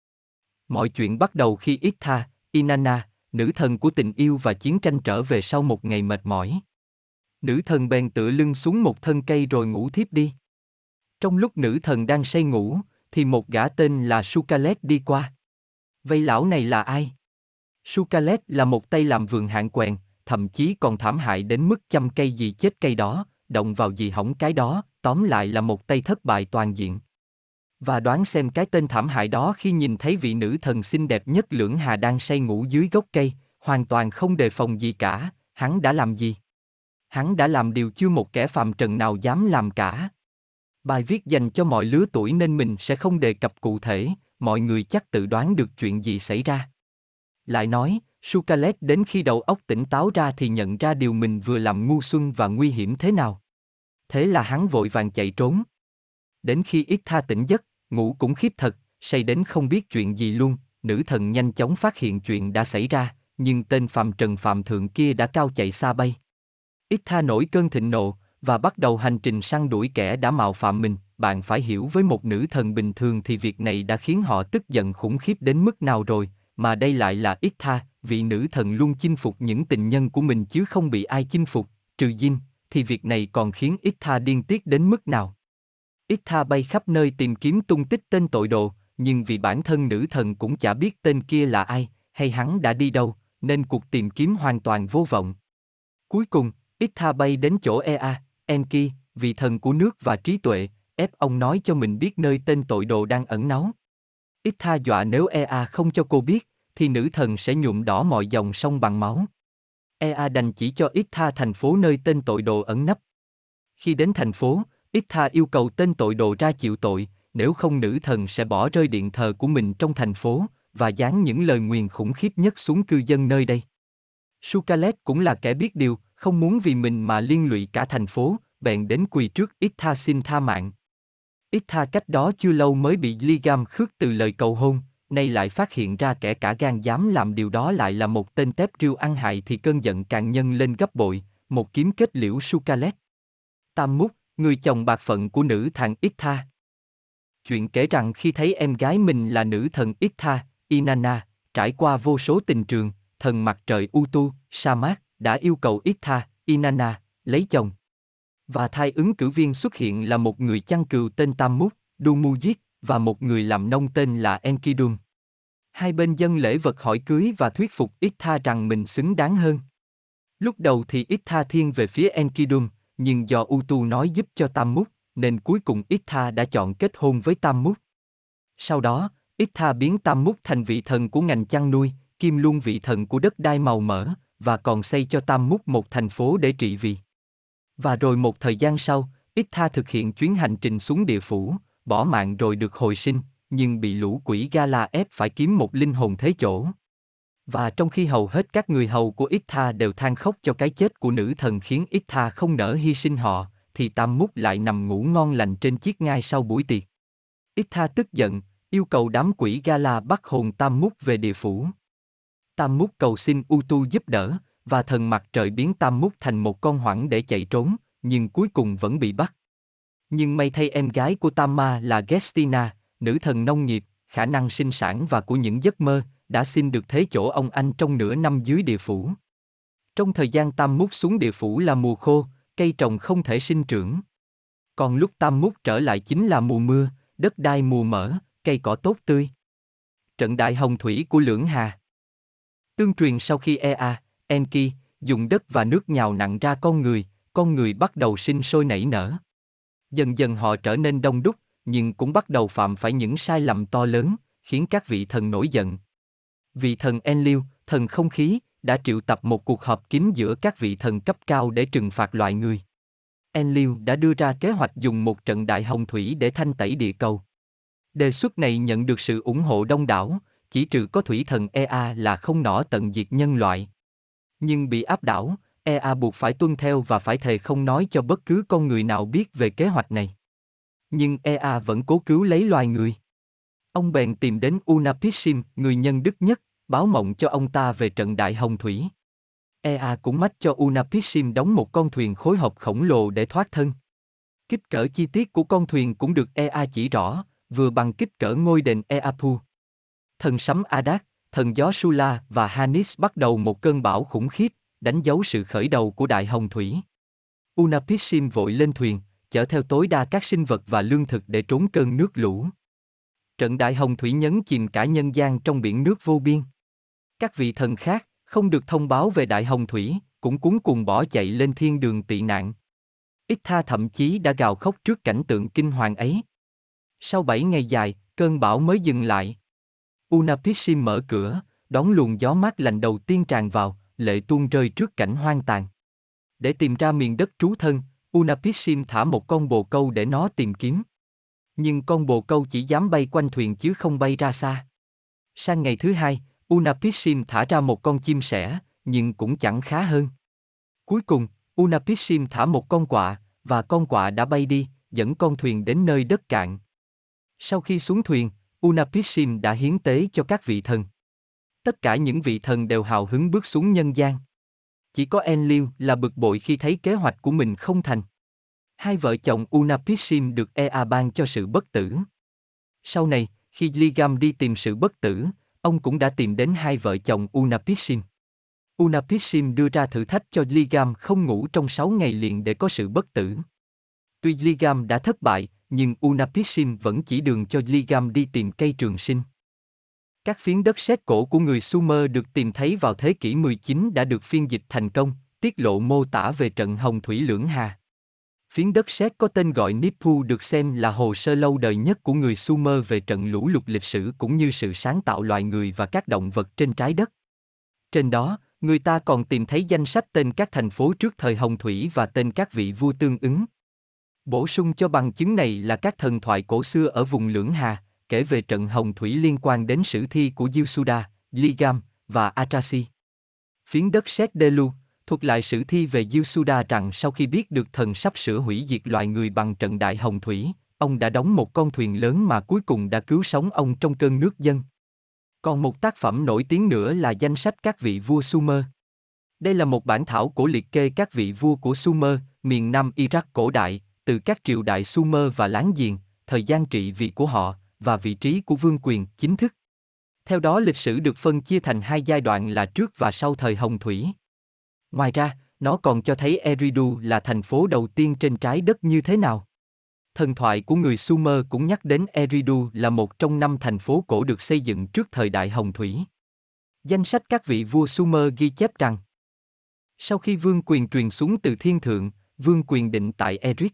Mọi chuyện bắt đầu khi Itha, Inanna, nữ thần của tình yêu và chiến tranh trở về sau một ngày mệt mỏi. Nữ thần bèn tựa lưng xuống một thân cây rồi ngủ thiếp đi. Trong lúc nữ thần đang say ngủ, thì một gã tên là Sukalet đi qua. Vậy lão này là ai? Sukalet là một tay làm vườn hạn quèn, thậm chí còn thảm hại đến mức chăm cây gì chết cây đó, động vào gì hỏng cái đó, tóm lại là một tay thất bại toàn diện. Và đoán xem cái tên thảm hại đó khi nhìn thấy vị nữ thần xinh đẹp nhất Lưỡng Hà đang say ngủ dưới gốc cây, hoàn toàn không đề phòng gì cả, hắn đã làm gì? Hắn đã làm điều chưa một kẻ phàm trần nào dám làm cả. Bài viết dành cho mọi lứa tuổi nên mình sẽ không đề cập cụ thể, mọi người chắc tự đoán được chuyện gì xảy ra. Lại nói, Sukalet đến khi đầu óc tỉnh táo ra thì nhận ra điều mình vừa làm ngu xuân và nguy hiểm thế nào. Thế là hắn vội vàng chạy trốn. Đến khi Itha tỉnh giấc, ngủ cũng khiếp thật, say đến không biết chuyện gì luôn, nữ thần nhanh chóng phát hiện chuyện đã xảy ra, nhưng tên phàm trần phạm thượng kia đã cao chạy xa bay. Itha nổi cơn thịnh nộ, và bắt đầu hành trình săn đuổi kẻ đã mạo phạm mình. Bạn phải hiểu với một nữ thần bình thường thì việc này đã khiến họ tức giận khủng khiếp đến mức nào rồi, mà đây lại là Itha, vị nữ thần luôn chinh phục những tình nhân của mình chứ không bị ai chinh phục, trừ Jin, thì việc này còn khiến Itha điên tiết đến mức nào. Itha bay khắp nơi tìm kiếm tung tích tên tội đồ, nhưng vì bản thân nữ thần cũng chả biết tên kia là ai, hay hắn đã đi đâu, nên cuộc tìm kiếm hoàn toàn vô vọng. Cuối cùng, Itha bay đến chỗ Ea, Enki, vị thần của nước và trí tuệ, ép ông nói cho mình biết nơi tên tội đồ đang ẩn náu. Itha dọa nếu Ea không cho cô biết, thì nữ thần sẽ nhuộm đỏ mọi dòng sông bằng máu. Ea đành chỉ cho Itha thành phố nơi tên tội đồ ẩn nấp. Khi đến thành phố, Itha yêu cầu tên tội đồ ra chịu tội, nếu không nữ thần sẽ bỏ rơi điện thờ của mình trong thành phố, và giáng những lời nguyền khủng khiếp nhất xuống cư dân nơi đây. Sukalet cũng là kẻ biết điều, không muốn vì mình mà liên lụy cả thành phố, bèn đến quỳ trước Itha xin tha mạng. Itha cách đó chưa lâu mới bị Ligam khước từ lời cầu hôn, nay lại phát hiện ra kẻ cả gan dám làm điều đó lại là một tên tép riêu ăn hại thì cơn giận càng nhân lên gấp bội, một kiếm kết liễu Sukalet. Tam Múc, người chồng bạc phận của nữ thần Itha. Chuyện kể rằng khi thấy em gái mình là nữ thần Itha, Inanna, trải qua vô số tình trường, thần mặt trời Utu, Samat, đã yêu cầu Itha, Inanna, lấy chồng. Và thai ứng cử viên xuất hiện là một người chăn cừu tên Tam Múc, Dumujit, và một người làm nông tên là Enkidum. Hai bên dâng lễ vật hỏi cưới và thuyết phục Itha rằng mình xứng đáng hơn. Lúc đầu thì Itha thiên về phía Enkidum, nhưng do Utu nói giúp cho Tam Múc, nên cuối cùng Itha đã chọn kết hôn với Tam Múc. Sau đó, Itha biến Tam Múc thành vị thần của ngành chăn nuôi, kiêm luôn vị thần của đất đai màu mỡ, và còn xây cho Tam Múc một thành phố để trị vì. Và rồi một thời gian sau, Itha thực hiện chuyến hành trình xuống địa phủ, bỏ mạng rồi được hồi sinh, nhưng bị lũ quỷ Gala ép phải kiếm một linh hồn thế chỗ. Và trong khi hầu hết các người hầu của Itha đều than khóc cho cái chết của nữ thần khiến Itha không nỡ hy sinh họ, thì Tam Múc lại nằm ngủ ngon lành trên chiếc ngai sau buổi tiệc. Itha tức giận, yêu cầu đám quỷ Gala bắt hồn Tam Múc về địa phủ. Tam Múc cầu xin Utu giúp đỡ, và thần mặt trời biến Tam Múc thành một con hoảng để chạy trốn, nhưng cuối cùng vẫn bị bắt. Nhưng may thay em gái của Tam Ma là Gestina, nữ thần nông nghiệp, khả năng sinh sản và của những giấc mơ, đã xin được thế chỗ ông anh trong nửa năm dưới địa phủ. Trong thời gian Tam Múc xuống địa phủ là mùa khô, cây trồng không thể sinh trưởng. Còn lúc Tam Múc trở lại chính là mùa mưa, đất đai mùa mỡ, cây cỏ tốt tươi. Trận đại hồng thủy của Lưỡng Hà. Tương truyền sau khi Ea, Enki, dùng đất và nước nhào nặn ra con người, con người bắt đầu sinh sôi nảy nở. Dần dần họ trở nên đông đúc, nhưng cũng bắt đầu phạm phải những sai lầm to lớn, khiến các vị thần nổi giận. Vị thần Enlil, thần không khí, đã triệu tập một cuộc họp kín giữa các vị thần cấp cao để trừng phạt loài người. Enlil đã đưa ra kế hoạch dùng một trận đại hồng thủy để thanh tẩy địa cầu. Đề xuất này nhận được sự ủng hộ đông đảo, chỉ trừ có thủy thần Ea là không nỏ tận diệt nhân loại. Nhưng bị áp đảo, Ea buộc phải tuân theo và phải thề không nói cho bất cứ con người nào biết về kế hoạch này. Nhưng Ea vẫn cố cứu lấy loài người. Ông bèn tìm đến Unapissim, người nhân đức nhất, báo mộng cho ông ta về trận đại hồng thủy. Ea cũng mách cho Unapissim đóng một con thuyền khối hộp khổng lồ để thoát thân. Kích cỡ chi tiết của con thuyền cũng được Ea chỉ rõ, vừa bằng kích cỡ ngôi đền Eapu. Thần sấm Adak, thần gió Sula và Hanis bắt đầu một cơn bão khủng khiếp, đánh dấu sự khởi đầu của đại hồng thủy. Unapissim vội lên thuyền, chở theo tối đa các sinh vật và lương thực để trốn cơn nước lũ. Trận đại hồng thủy nhấn chìm cả nhân gian trong biển nước vô biên. Các vị thần khác, không được thông báo về đại hồng thủy, cũng cuống cuồng bỏ chạy lên thiên đường tị nạn. Itha thậm chí đã gào khóc trước cảnh tượng kinh hoàng ấy. Sau bảy ngày dài, cơn bão mới dừng lại. Unapissim mở cửa, đón luồng gió mát lành đầu tiên tràn vào, lệ tuôn rơi trước cảnh hoang tàn. Để tìm ra miền đất trú thân, Unapissim thả một con bồ câu để nó tìm kiếm. Nhưng con bồ câu chỉ dám bay quanh thuyền chứ không bay ra xa. Sang ngày thứ hai, Unapissim thả ra một con chim sẻ, nhưng cũng chẳng khá hơn. Cuối cùng, Unapissim thả một con quạ, và con quạ đã bay đi, dẫn con thuyền đến nơi đất cạn. Sau khi xuống thuyền, Utnapishtim đã hiến tế cho các vị thần. Tất cả những vị thần đều hào hứng bước xuống nhân gian. Chỉ có Enlil là bực bội khi thấy kế hoạch của mình không thành. Hai vợ chồng Utnapishtim được Ea ban cho sự bất tử. Sau này, khi Ligam đi tìm sự bất tử, ông cũng đã tìm đến hai vợ chồng Utnapishtim. Utnapishtim đưa ra thử thách cho Ligam không ngủ trong sáu ngày liền để có sự bất tử. Tuy Ligam đã thất bại, nhưng Utnapishtim vẫn chỉ đường cho Ligam đi tìm cây trường sinh. Các phiến đất sét cổ của người Sumer được tìm thấy vào thế kỷ mười chín đã được phiên dịch thành công, tiết lộ mô tả về trận Hồng Thủy Lưỡng Hà. Phiến đất sét có tên gọi Nippur được xem là hồ sơ lâu đời nhất của người Sumer về trận lũ lụt lịch sử cũng như sự sáng tạo loài người và các động vật trên trái đất. Trên đó, người ta còn tìm thấy danh sách tên các thành phố trước thời Hồng Thủy và tên các vị vua tương ứng. Bổ sung cho bằng chứng này là các thần thoại cổ xưa ở vùng Lưỡng Hà, kể về trận Hồng Thủy liên quan đến sử thi của Gilsuda, Ligam và Atrasi. Phiến đất sét Delu thuật lại sử thi về Gilsuda rằng sau khi biết được thần sắp sửa hủy diệt loài người bằng trận đại hồng thủy, ông đã đóng một con thuyền lớn mà cuối cùng đã cứu sống ông trong cơn nước dâng. Còn một tác phẩm nổi tiếng nữa là danh sách các vị vua Sumer. Đây là một bản thảo cổ liệt kê các vị vua của Sumer, miền Nam Iraq cổ đại, từ các triều đại Sumer và láng giềng, thời gian trị vì của họ, và vị trí của vương quyền chính thức. Theo đó lịch sử được phân chia thành hai giai đoạn là trước và sau thời Hồng Thủy. Ngoài ra, nó còn cho thấy Eridu là thành phố đầu tiên trên trái đất như thế nào. Thần thoại của người Sumer cũng nhắc đến Eridu là một trong năm thành phố cổ được xây dựng trước thời đại Hồng Thủy. Danh sách các vị vua Sumer ghi chép rằng, sau khi vương quyền truyền xuống từ thiên thượng, vương quyền định tại Eric.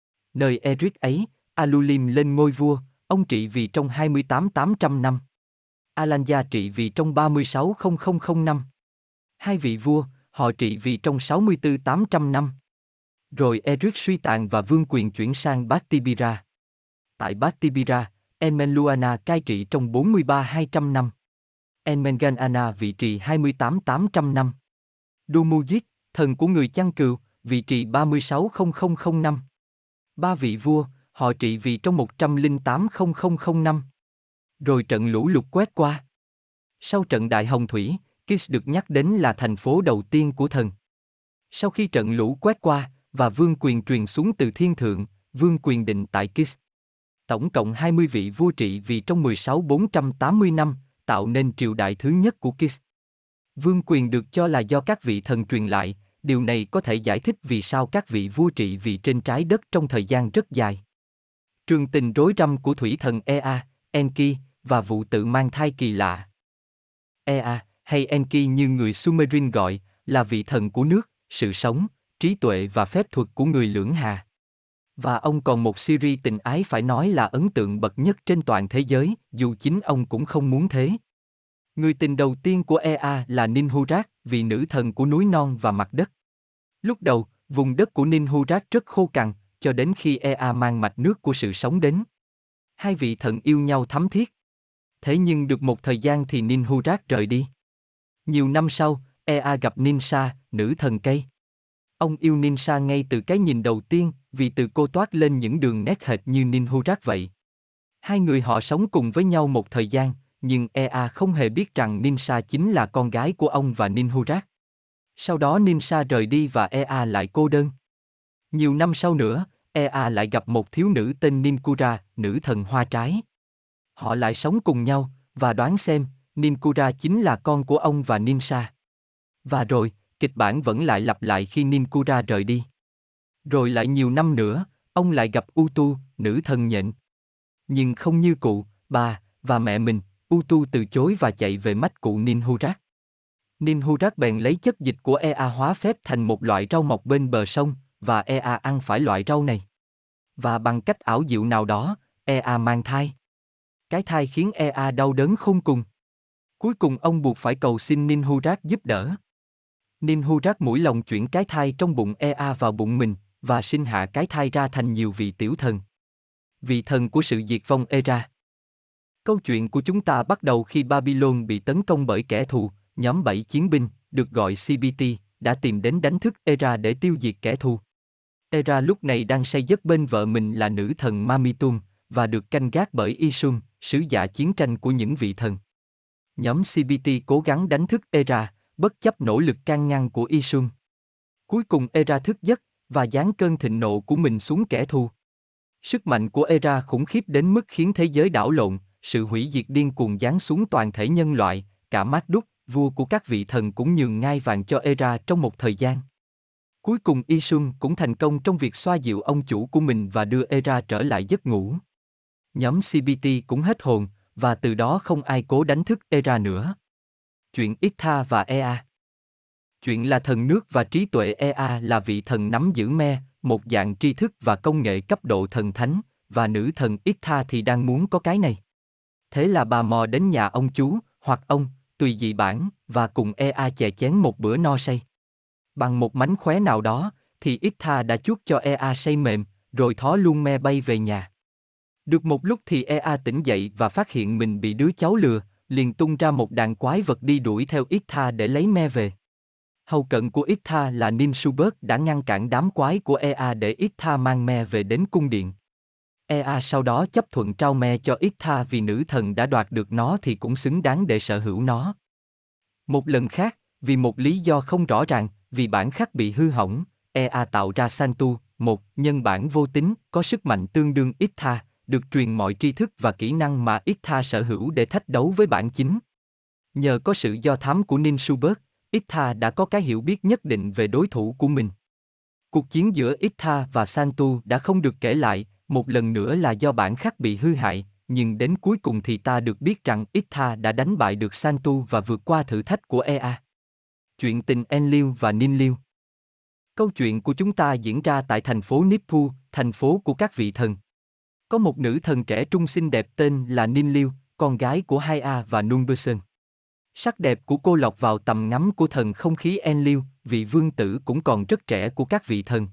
Nơi Eric ấy, Alulim lên ngôi vua, ông trị vì trong hai mươi tám nghìn tám trăm năm. Alanya trị vì trong ba mươi sáu nghìn năm. Hai vị vua, họ trị vì trong sáu mươi tư nghìn tám trăm năm. Rồi Eric suy tàn và vương quyền chuyển sang Baktibira. Tại Baktibira, Enmenluana cai trị trong bốn mươi ba nghìn hai trăm năm. Enmenganana vị trì hai mươi tám nghìn tám trăm năm. Dumujit, thần của người chăn cừu, vị trì ba mươi sáu nghìn năm. Ba vị vua, họ trị vì trong một trăm lẻ tám nghìn năm. Rồi trận lũ lụt quét qua. Sau trận đại hồng thủy, Kis được nhắc đến là thành phố đầu tiên của thần. Sau khi trận lũ quét qua, và vương quyền truyền xuống từ thiên thượng, vương quyền định tại Kis. Tổng cộng hai mươi vị vua trị vì trong mười sáu nghìn bốn trăm tám mươi năm, tạo nên triều đại thứ nhất của Kis. Vương quyền được cho là do các vị thần truyền lại, điều này có thể giải thích vì sao các vị vua trị vì trên trái đất trong thời gian rất dài. Trường tình rối rắm của thủy thần Ea, Enki, và vụ tự mang thai kỳ lạ. Ea, hay Enki như người Sumerin gọi, là vị thần của nước, sự sống, trí tuệ và phép thuật của người Lưỡng Hà. Và ông còn một series tình ái phải nói là ấn tượng bậc nhất trên toàn thế giới, dù chính ông cũng không muốn thế. Người tình đầu tiên của Ea là Ninhurak, vị nữ thần của núi non và mặt đất. Lúc đầu, vùng đất của Ninhurak rất khô cằn, cho đến khi Ea mang mạch nước của sự sống đến. Hai vị thần yêu nhau thắm thiết. Thế nhưng được một thời gian thì Ninhurak rời đi. Nhiều năm sau, Ea gặp Ninsa, nữ thần cây. Ông yêu Ninsa ngay từ cái nhìn đầu tiên, vì từ cô toát lên những đường nét hệt như Ninhurak vậy. Hai người họ sống cùng với nhau một thời gian, nhưng Ea không hề biết rằng Ninsa chính là con gái của ông và Ninhurak. Sau đó Ninsa rời đi và Ea lại cô đơn. Nhiều năm sau nữa, Ea lại gặp một thiếu nữ tên Ninkura, nữ thần hoa trái. Họ lại sống cùng nhau, và đoán xem, Ninkura chính là con của ông và Ninsa. Và rồi, kịch bản vẫn lại lặp lại khi Ninkura rời đi. Rồi lại nhiều năm nữa, ông lại gặp Utu, nữ thần nhện. Nhưng không như cụ, bà, và mẹ mình, Utu từ chối và chạy về mách cụ Ninhurak. Ninhurak bèn lấy chất dịch của Ea hóa phép thành một loại rau mọc bên bờ sông, và Ea ăn phải loại rau này. Và bằng cách ảo diệu nào đó, Ea mang thai. Cái thai khiến Ea đau đớn khôn cùng. Cuối cùng ông buộc phải cầu xin Ninhurak giúp đỡ. Ninhurak mũi lòng chuyển cái thai trong bụng Ea vào bụng mình, và sinh hạ cái thai ra thành nhiều vị tiểu thần. Vị thần của sự diệt vong Era. Câu chuyện của chúng ta bắt đầu khi Babylon bị tấn công bởi kẻ thù, nhóm bảy chiến binh, được gọi xê bê tê, đã tìm đến đánh thức Era để tiêu diệt kẻ thù. Era lúc này đang say giấc bên vợ mình là nữ thần Mamitum, và được canh gác bởi Isum, sứ giả chiến tranh của những vị thần. Nhóm xê bê tê cố gắng đánh thức Era, bất chấp nỗ lực can ngăn của Isum. Cuối cùng Era thức giấc, và giáng cơn thịnh nộ của mình xuống kẻ thù. Sức mạnh của Era khủng khiếp đến mức khiến thế giới đảo lộn, sự hủy diệt điên cuồng giáng xuống toàn thể nhân loại, cả Marduk, vua của các vị thần cũng nhường ngai vàng cho Era trong một thời gian. Cuối cùng Isum cũng thành công trong việc xoa dịu ông chủ của mình và đưa Era trở lại giấc ngủ. Nhóm xê bê tê cũng hết hồn, và từ đó không ai cố đánh thức Era nữa. Chuyện Itha và Ea. Chuyện là thần nước và trí tuệ. Ea là vị thần nắm giữ me, một dạng tri thức và công nghệ cấp độ thần thánh, và nữ thần Itha thì đang muốn có cái này. Thế là bà mò đến nhà ông chú, hoặc ông, tùy dị bản, và cùng Ea chè chén một bữa no say. Bằng một mánh khóe nào đó, thì Itha đã chuốt cho Ea say mềm, rồi thó luôn me bay về nhà. Được một lúc thì Ea tỉnh dậy và phát hiện mình bị đứa cháu lừa, liền tung ra một đàn quái vật đi đuổi theo Itha để lấy me về. Hầu cận của Itha là Ninshubert đã ngăn cản đám quái của Ea để Itha mang me về đến cung điện. Ea sau đó chấp thuận trao me cho Itha vì nữ thần đã đoạt được nó thì cũng xứng đáng để sở hữu nó. Một lần khác, vì một lý do không rõ ràng, vì bản khắc bị hư hỏng, Ea tạo ra Santu, một nhân bản vô tính, có sức mạnh tương đương Itha, được truyền mọi tri thức và kỹ năng mà Itha sở hữu để thách đấu với bản chính. Nhờ có sự do thám của Ninshubert, Itha đã có cái hiểu biết nhất định về đối thủ của mình. Cuộc chiến giữa Itha và Santu đã không được kể lại, một lần nữa là do bản khắc bị hư hại, nhưng đến cuối cùng thì ta được biết rằng Itha đã đánh bại được Santu và vượt qua thử thách của Ea. Chuyện tình Enlil và Ninlil. Câu chuyện của chúng ta diễn ra tại thành phố Nippu, thành phố của các vị thần. Có một nữ thần trẻ trung xinh đẹp tên là Ninlil, con gái của Haia và Numberson. Sắc đẹp của cô lọt vào tầm ngắm của thần không khí Enlil, vị vương tử cũng còn rất trẻ của các vị thần.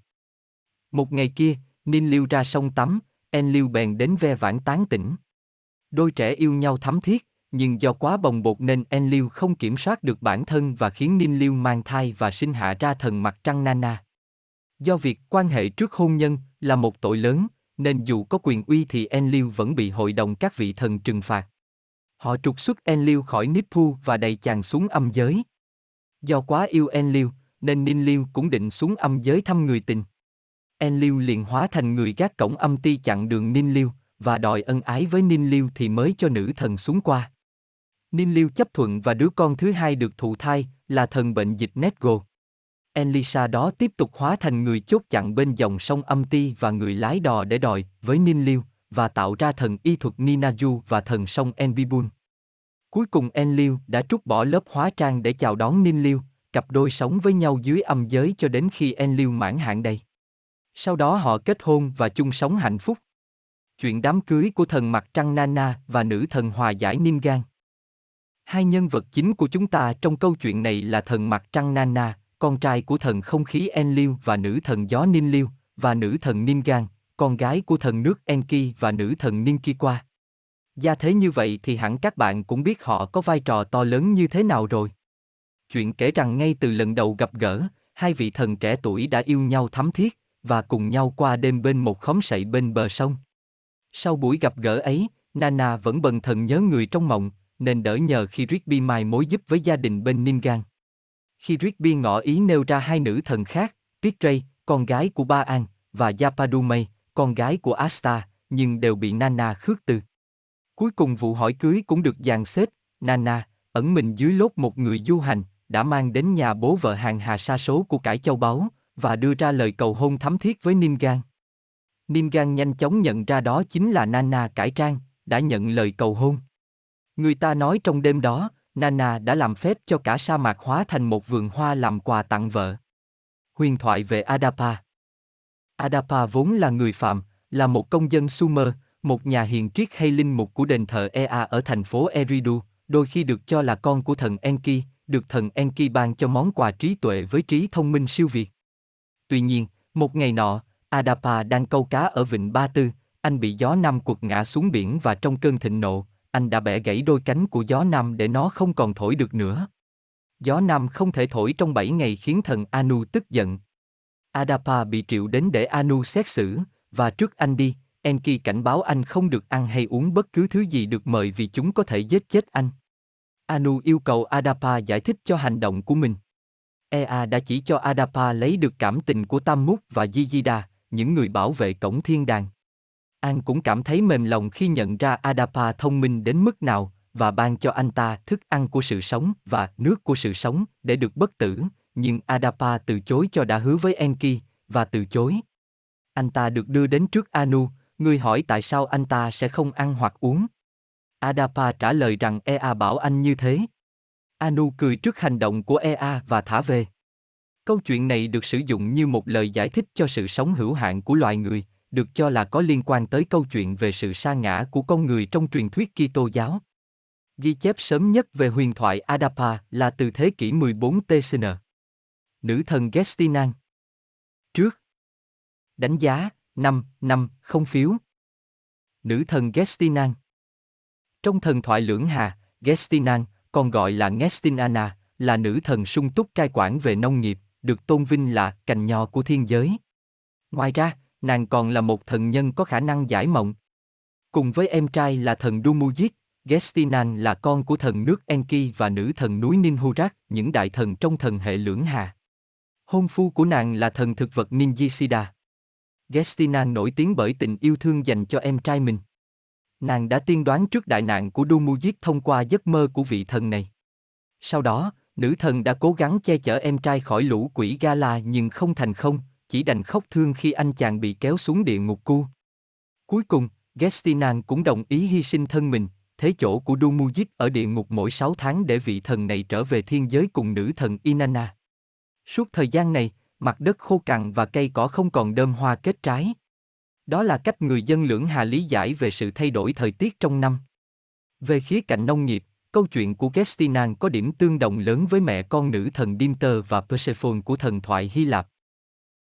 Một ngày kia, Ninlil ra sông tắm, Enlil bèn đến ve vãn tán tỉnh. Đôi trẻ yêu nhau thắm thiết, nhưng do quá bồng bột nên Enlil không kiểm soát được bản thân và khiến Ninlil mang thai và sinh hạ ra thần mặt trăng Nana. Do việc quan hệ trước hôn nhân là một tội lớn, nên dù có quyền uy thì Enlil vẫn bị hội đồng các vị thần trừng phạt. Họ trục xuất Enlil khỏi Nippu và đày chàng xuống âm giới. Do quá yêu Enlil, nên Ninlil cũng định xuống âm giới thăm người tình. Enlil liền hóa thành người gác cổng âm ti chặn đường Ninlil, và đòi ân ái với Ninlil thì mới cho nữ thần xuống qua. Ninlil chấp thuận và đứa con thứ hai được thụ thai, là thần bệnh dịch Nedgo. Enlisa đó tiếp tục hóa thành người chốt chặn bên dòng sông âm ti và người lái đò để đòi với Ninlil, và tạo ra thần y thuật Ninaju và thần sông Enbibun. Cuối cùng Enlil đã trút bỏ lớp hóa trang để chào đón Ninlil, cặp đôi sống với nhau dưới âm giới cho đến khi Enlil mãn hạn đầy. Sau đó họ kết hôn và chung sống hạnh phúc. Chuyện đám cưới của thần mặt trăng Nana và nữ thần hòa giải Ningan. Hai nhân vật chính của chúng ta trong câu chuyện này là thần mặt trăng Nana, con trai của thần không khí Enlil và nữ thần gió Ninlil, và nữ thần Ningan, con gái của thần nước Enki và nữ thần Ninkiwa. Gia thế như vậy thì hẳn các bạn cũng biết họ có vai trò to lớn như thế nào rồi. Chuyện kể rằng ngay từ lần đầu gặp gỡ, hai vị thần trẻ tuổi đã yêu nhau thắm thiết, và cùng nhau qua đêm bên một khóm sậy bên bờ sông. Sau buổi gặp gỡ ấy, Nana vẫn bần thần nhớ người trong mộng, nên đỡ nhờ khi Rigby mai mối giúp với gia đình bên Ningan. Khi Rigby ngỏ ý nêu ra hai nữ thần khác, Pitray, con gái của Ba-an, và Yapadumay, con gái của Asta, nhưng đều bị Nana khước từ. Cuối cùng vụ hỏi cưới cũng được dàn xếp, Nana, ẩn mình dưới lốt một người du hành, đã mang đến nhà bố vợ hàng hà sa số của cải châu báu, và đưa ra lời cầu hôn thắm thiết với Ningan. Ningan nhanh chóng nhận ra đó chính là Nana cải trang, đã nhận lời cầu hôn. Người ta nói trong đêm đó, Nana đã làm phép cho cả sa mạc hóa thành một vườn hoa làm quà tặng vợ. Huyền thoại về Adapa. Adapa vốn là người Phạm, là một công dân Sumer, một nhà hiền triết hay linh mục của đền thờ Ea ở thành phố Eridu, đôi khi được cho là con của thần Enki, được thần Enki ban cho món quà trí tuệ với trí thông minh siêu việt. Tuy nhiên, một ngày nọ, Adapa đang câu cá ở vịnh Ba Tư, anh bị gió Nam quật ngã xuống biển và trong cơn thịnh nộ, anh đã bẻ gãy đôi cánh của gió Nam để nó không còn thổi được nữa. Gió Nam không thể thổi trong bảy ngày khiến thần Anu tức giận. Adapa bị triệu đến để Anu xét xử, và trước anh đi, Enki cảnh báo anh không được ăn hay uống bất cứ thứ gì được mời vì chúng có thể giết chết anh. Anu yêu cầu Adapa giải thích cho hành động của mình. Ea đã chỉ cho Adapa lấy được cảm tình của Tammuz và Yizida, những người bảo vệ cổng thiên đàng. An cũng cảm thấy mềm lòng khi nhận ra Adapa thông minh đến mức nào, và ban cho anh ta thức ăn của sự sống và nước của sự sống để được bất tử, nhưng Adapa từ chối cho đã hứa với Enki, và từ chối. Anh ta được đưa đến trước Anu, người hỏi tại sao anh ta sẽ không ăn hoặc uống. Adapa trả lời rằng Ea bảo anh như thế. Anu cười trước hành động của Ea và thả về. Câu chuyện này được sử dụng như một lời giải thích cho sự sống hữu hạn của loài người, được cho là có liên quan tới câu chuyện về sự sa ngã của con người trong truyền thuyết Kitô giáo. Ghi chép sớm nhất về huyền thoại Adapa là từ thế kỷ mười bốn tê xê en. Nữ thần Gestinan. Trước. Đánh giá, năm, năm, không phiếu. Nữ thần Gestinan. Trong thần thoại Lưỡng Hà, Gestinan, còn gọi là Ngestinana, là nữ thần sung túc cai quản về nông nghiệp, được tôn vinh là cành nho của thiên giới. Ngoài ra, nàng còn là một thần nhân có khả năng giải mộng. Cùng với em trai là thần Dumujit, Gestinan là con của thần nước Enki và nữ thần núi Ninhurak, những đại thần trong thần hệ Lưỡng Hà. Hôn phu của nàng là thần thực vật Ninjisida. Gestinan nổi tiếng bởi tình yêu thương dành cho em trai mình. Nàng đã tiên đoán trước đại nạn của Dumujit thông qua giấc mơ của vị thần này. Sau đó, nữ thần đã cố gắng che chở em trai khỏi lũ quỷ Gala nhưng không thành công, chỉ đành khóc thương khi anh chàng bị kéo xuống địa ngục cu. Cuối cùng, Gestinan cũng đồng ý hy sinh thân mình, thế chỗ của Dumujit ở địa ngục mỗi sáu tháng để vị thần này trở về thiên giới cùng nữ thần Inanna. Suốt thời gian này, mặt đất khô cằn và cây cỏ không còn đơm hoa kết trái. Đó là cách người dân Lưỡng Hà lý giải về sự thay đổi thời tiết trong năm. Về khía cạnh nông nghiệp, câu chuyện của Gestinan có điểm tương đồng lớn với mẹ con nữ thần Demeter và Persephone của thần thoại Hy Lạp.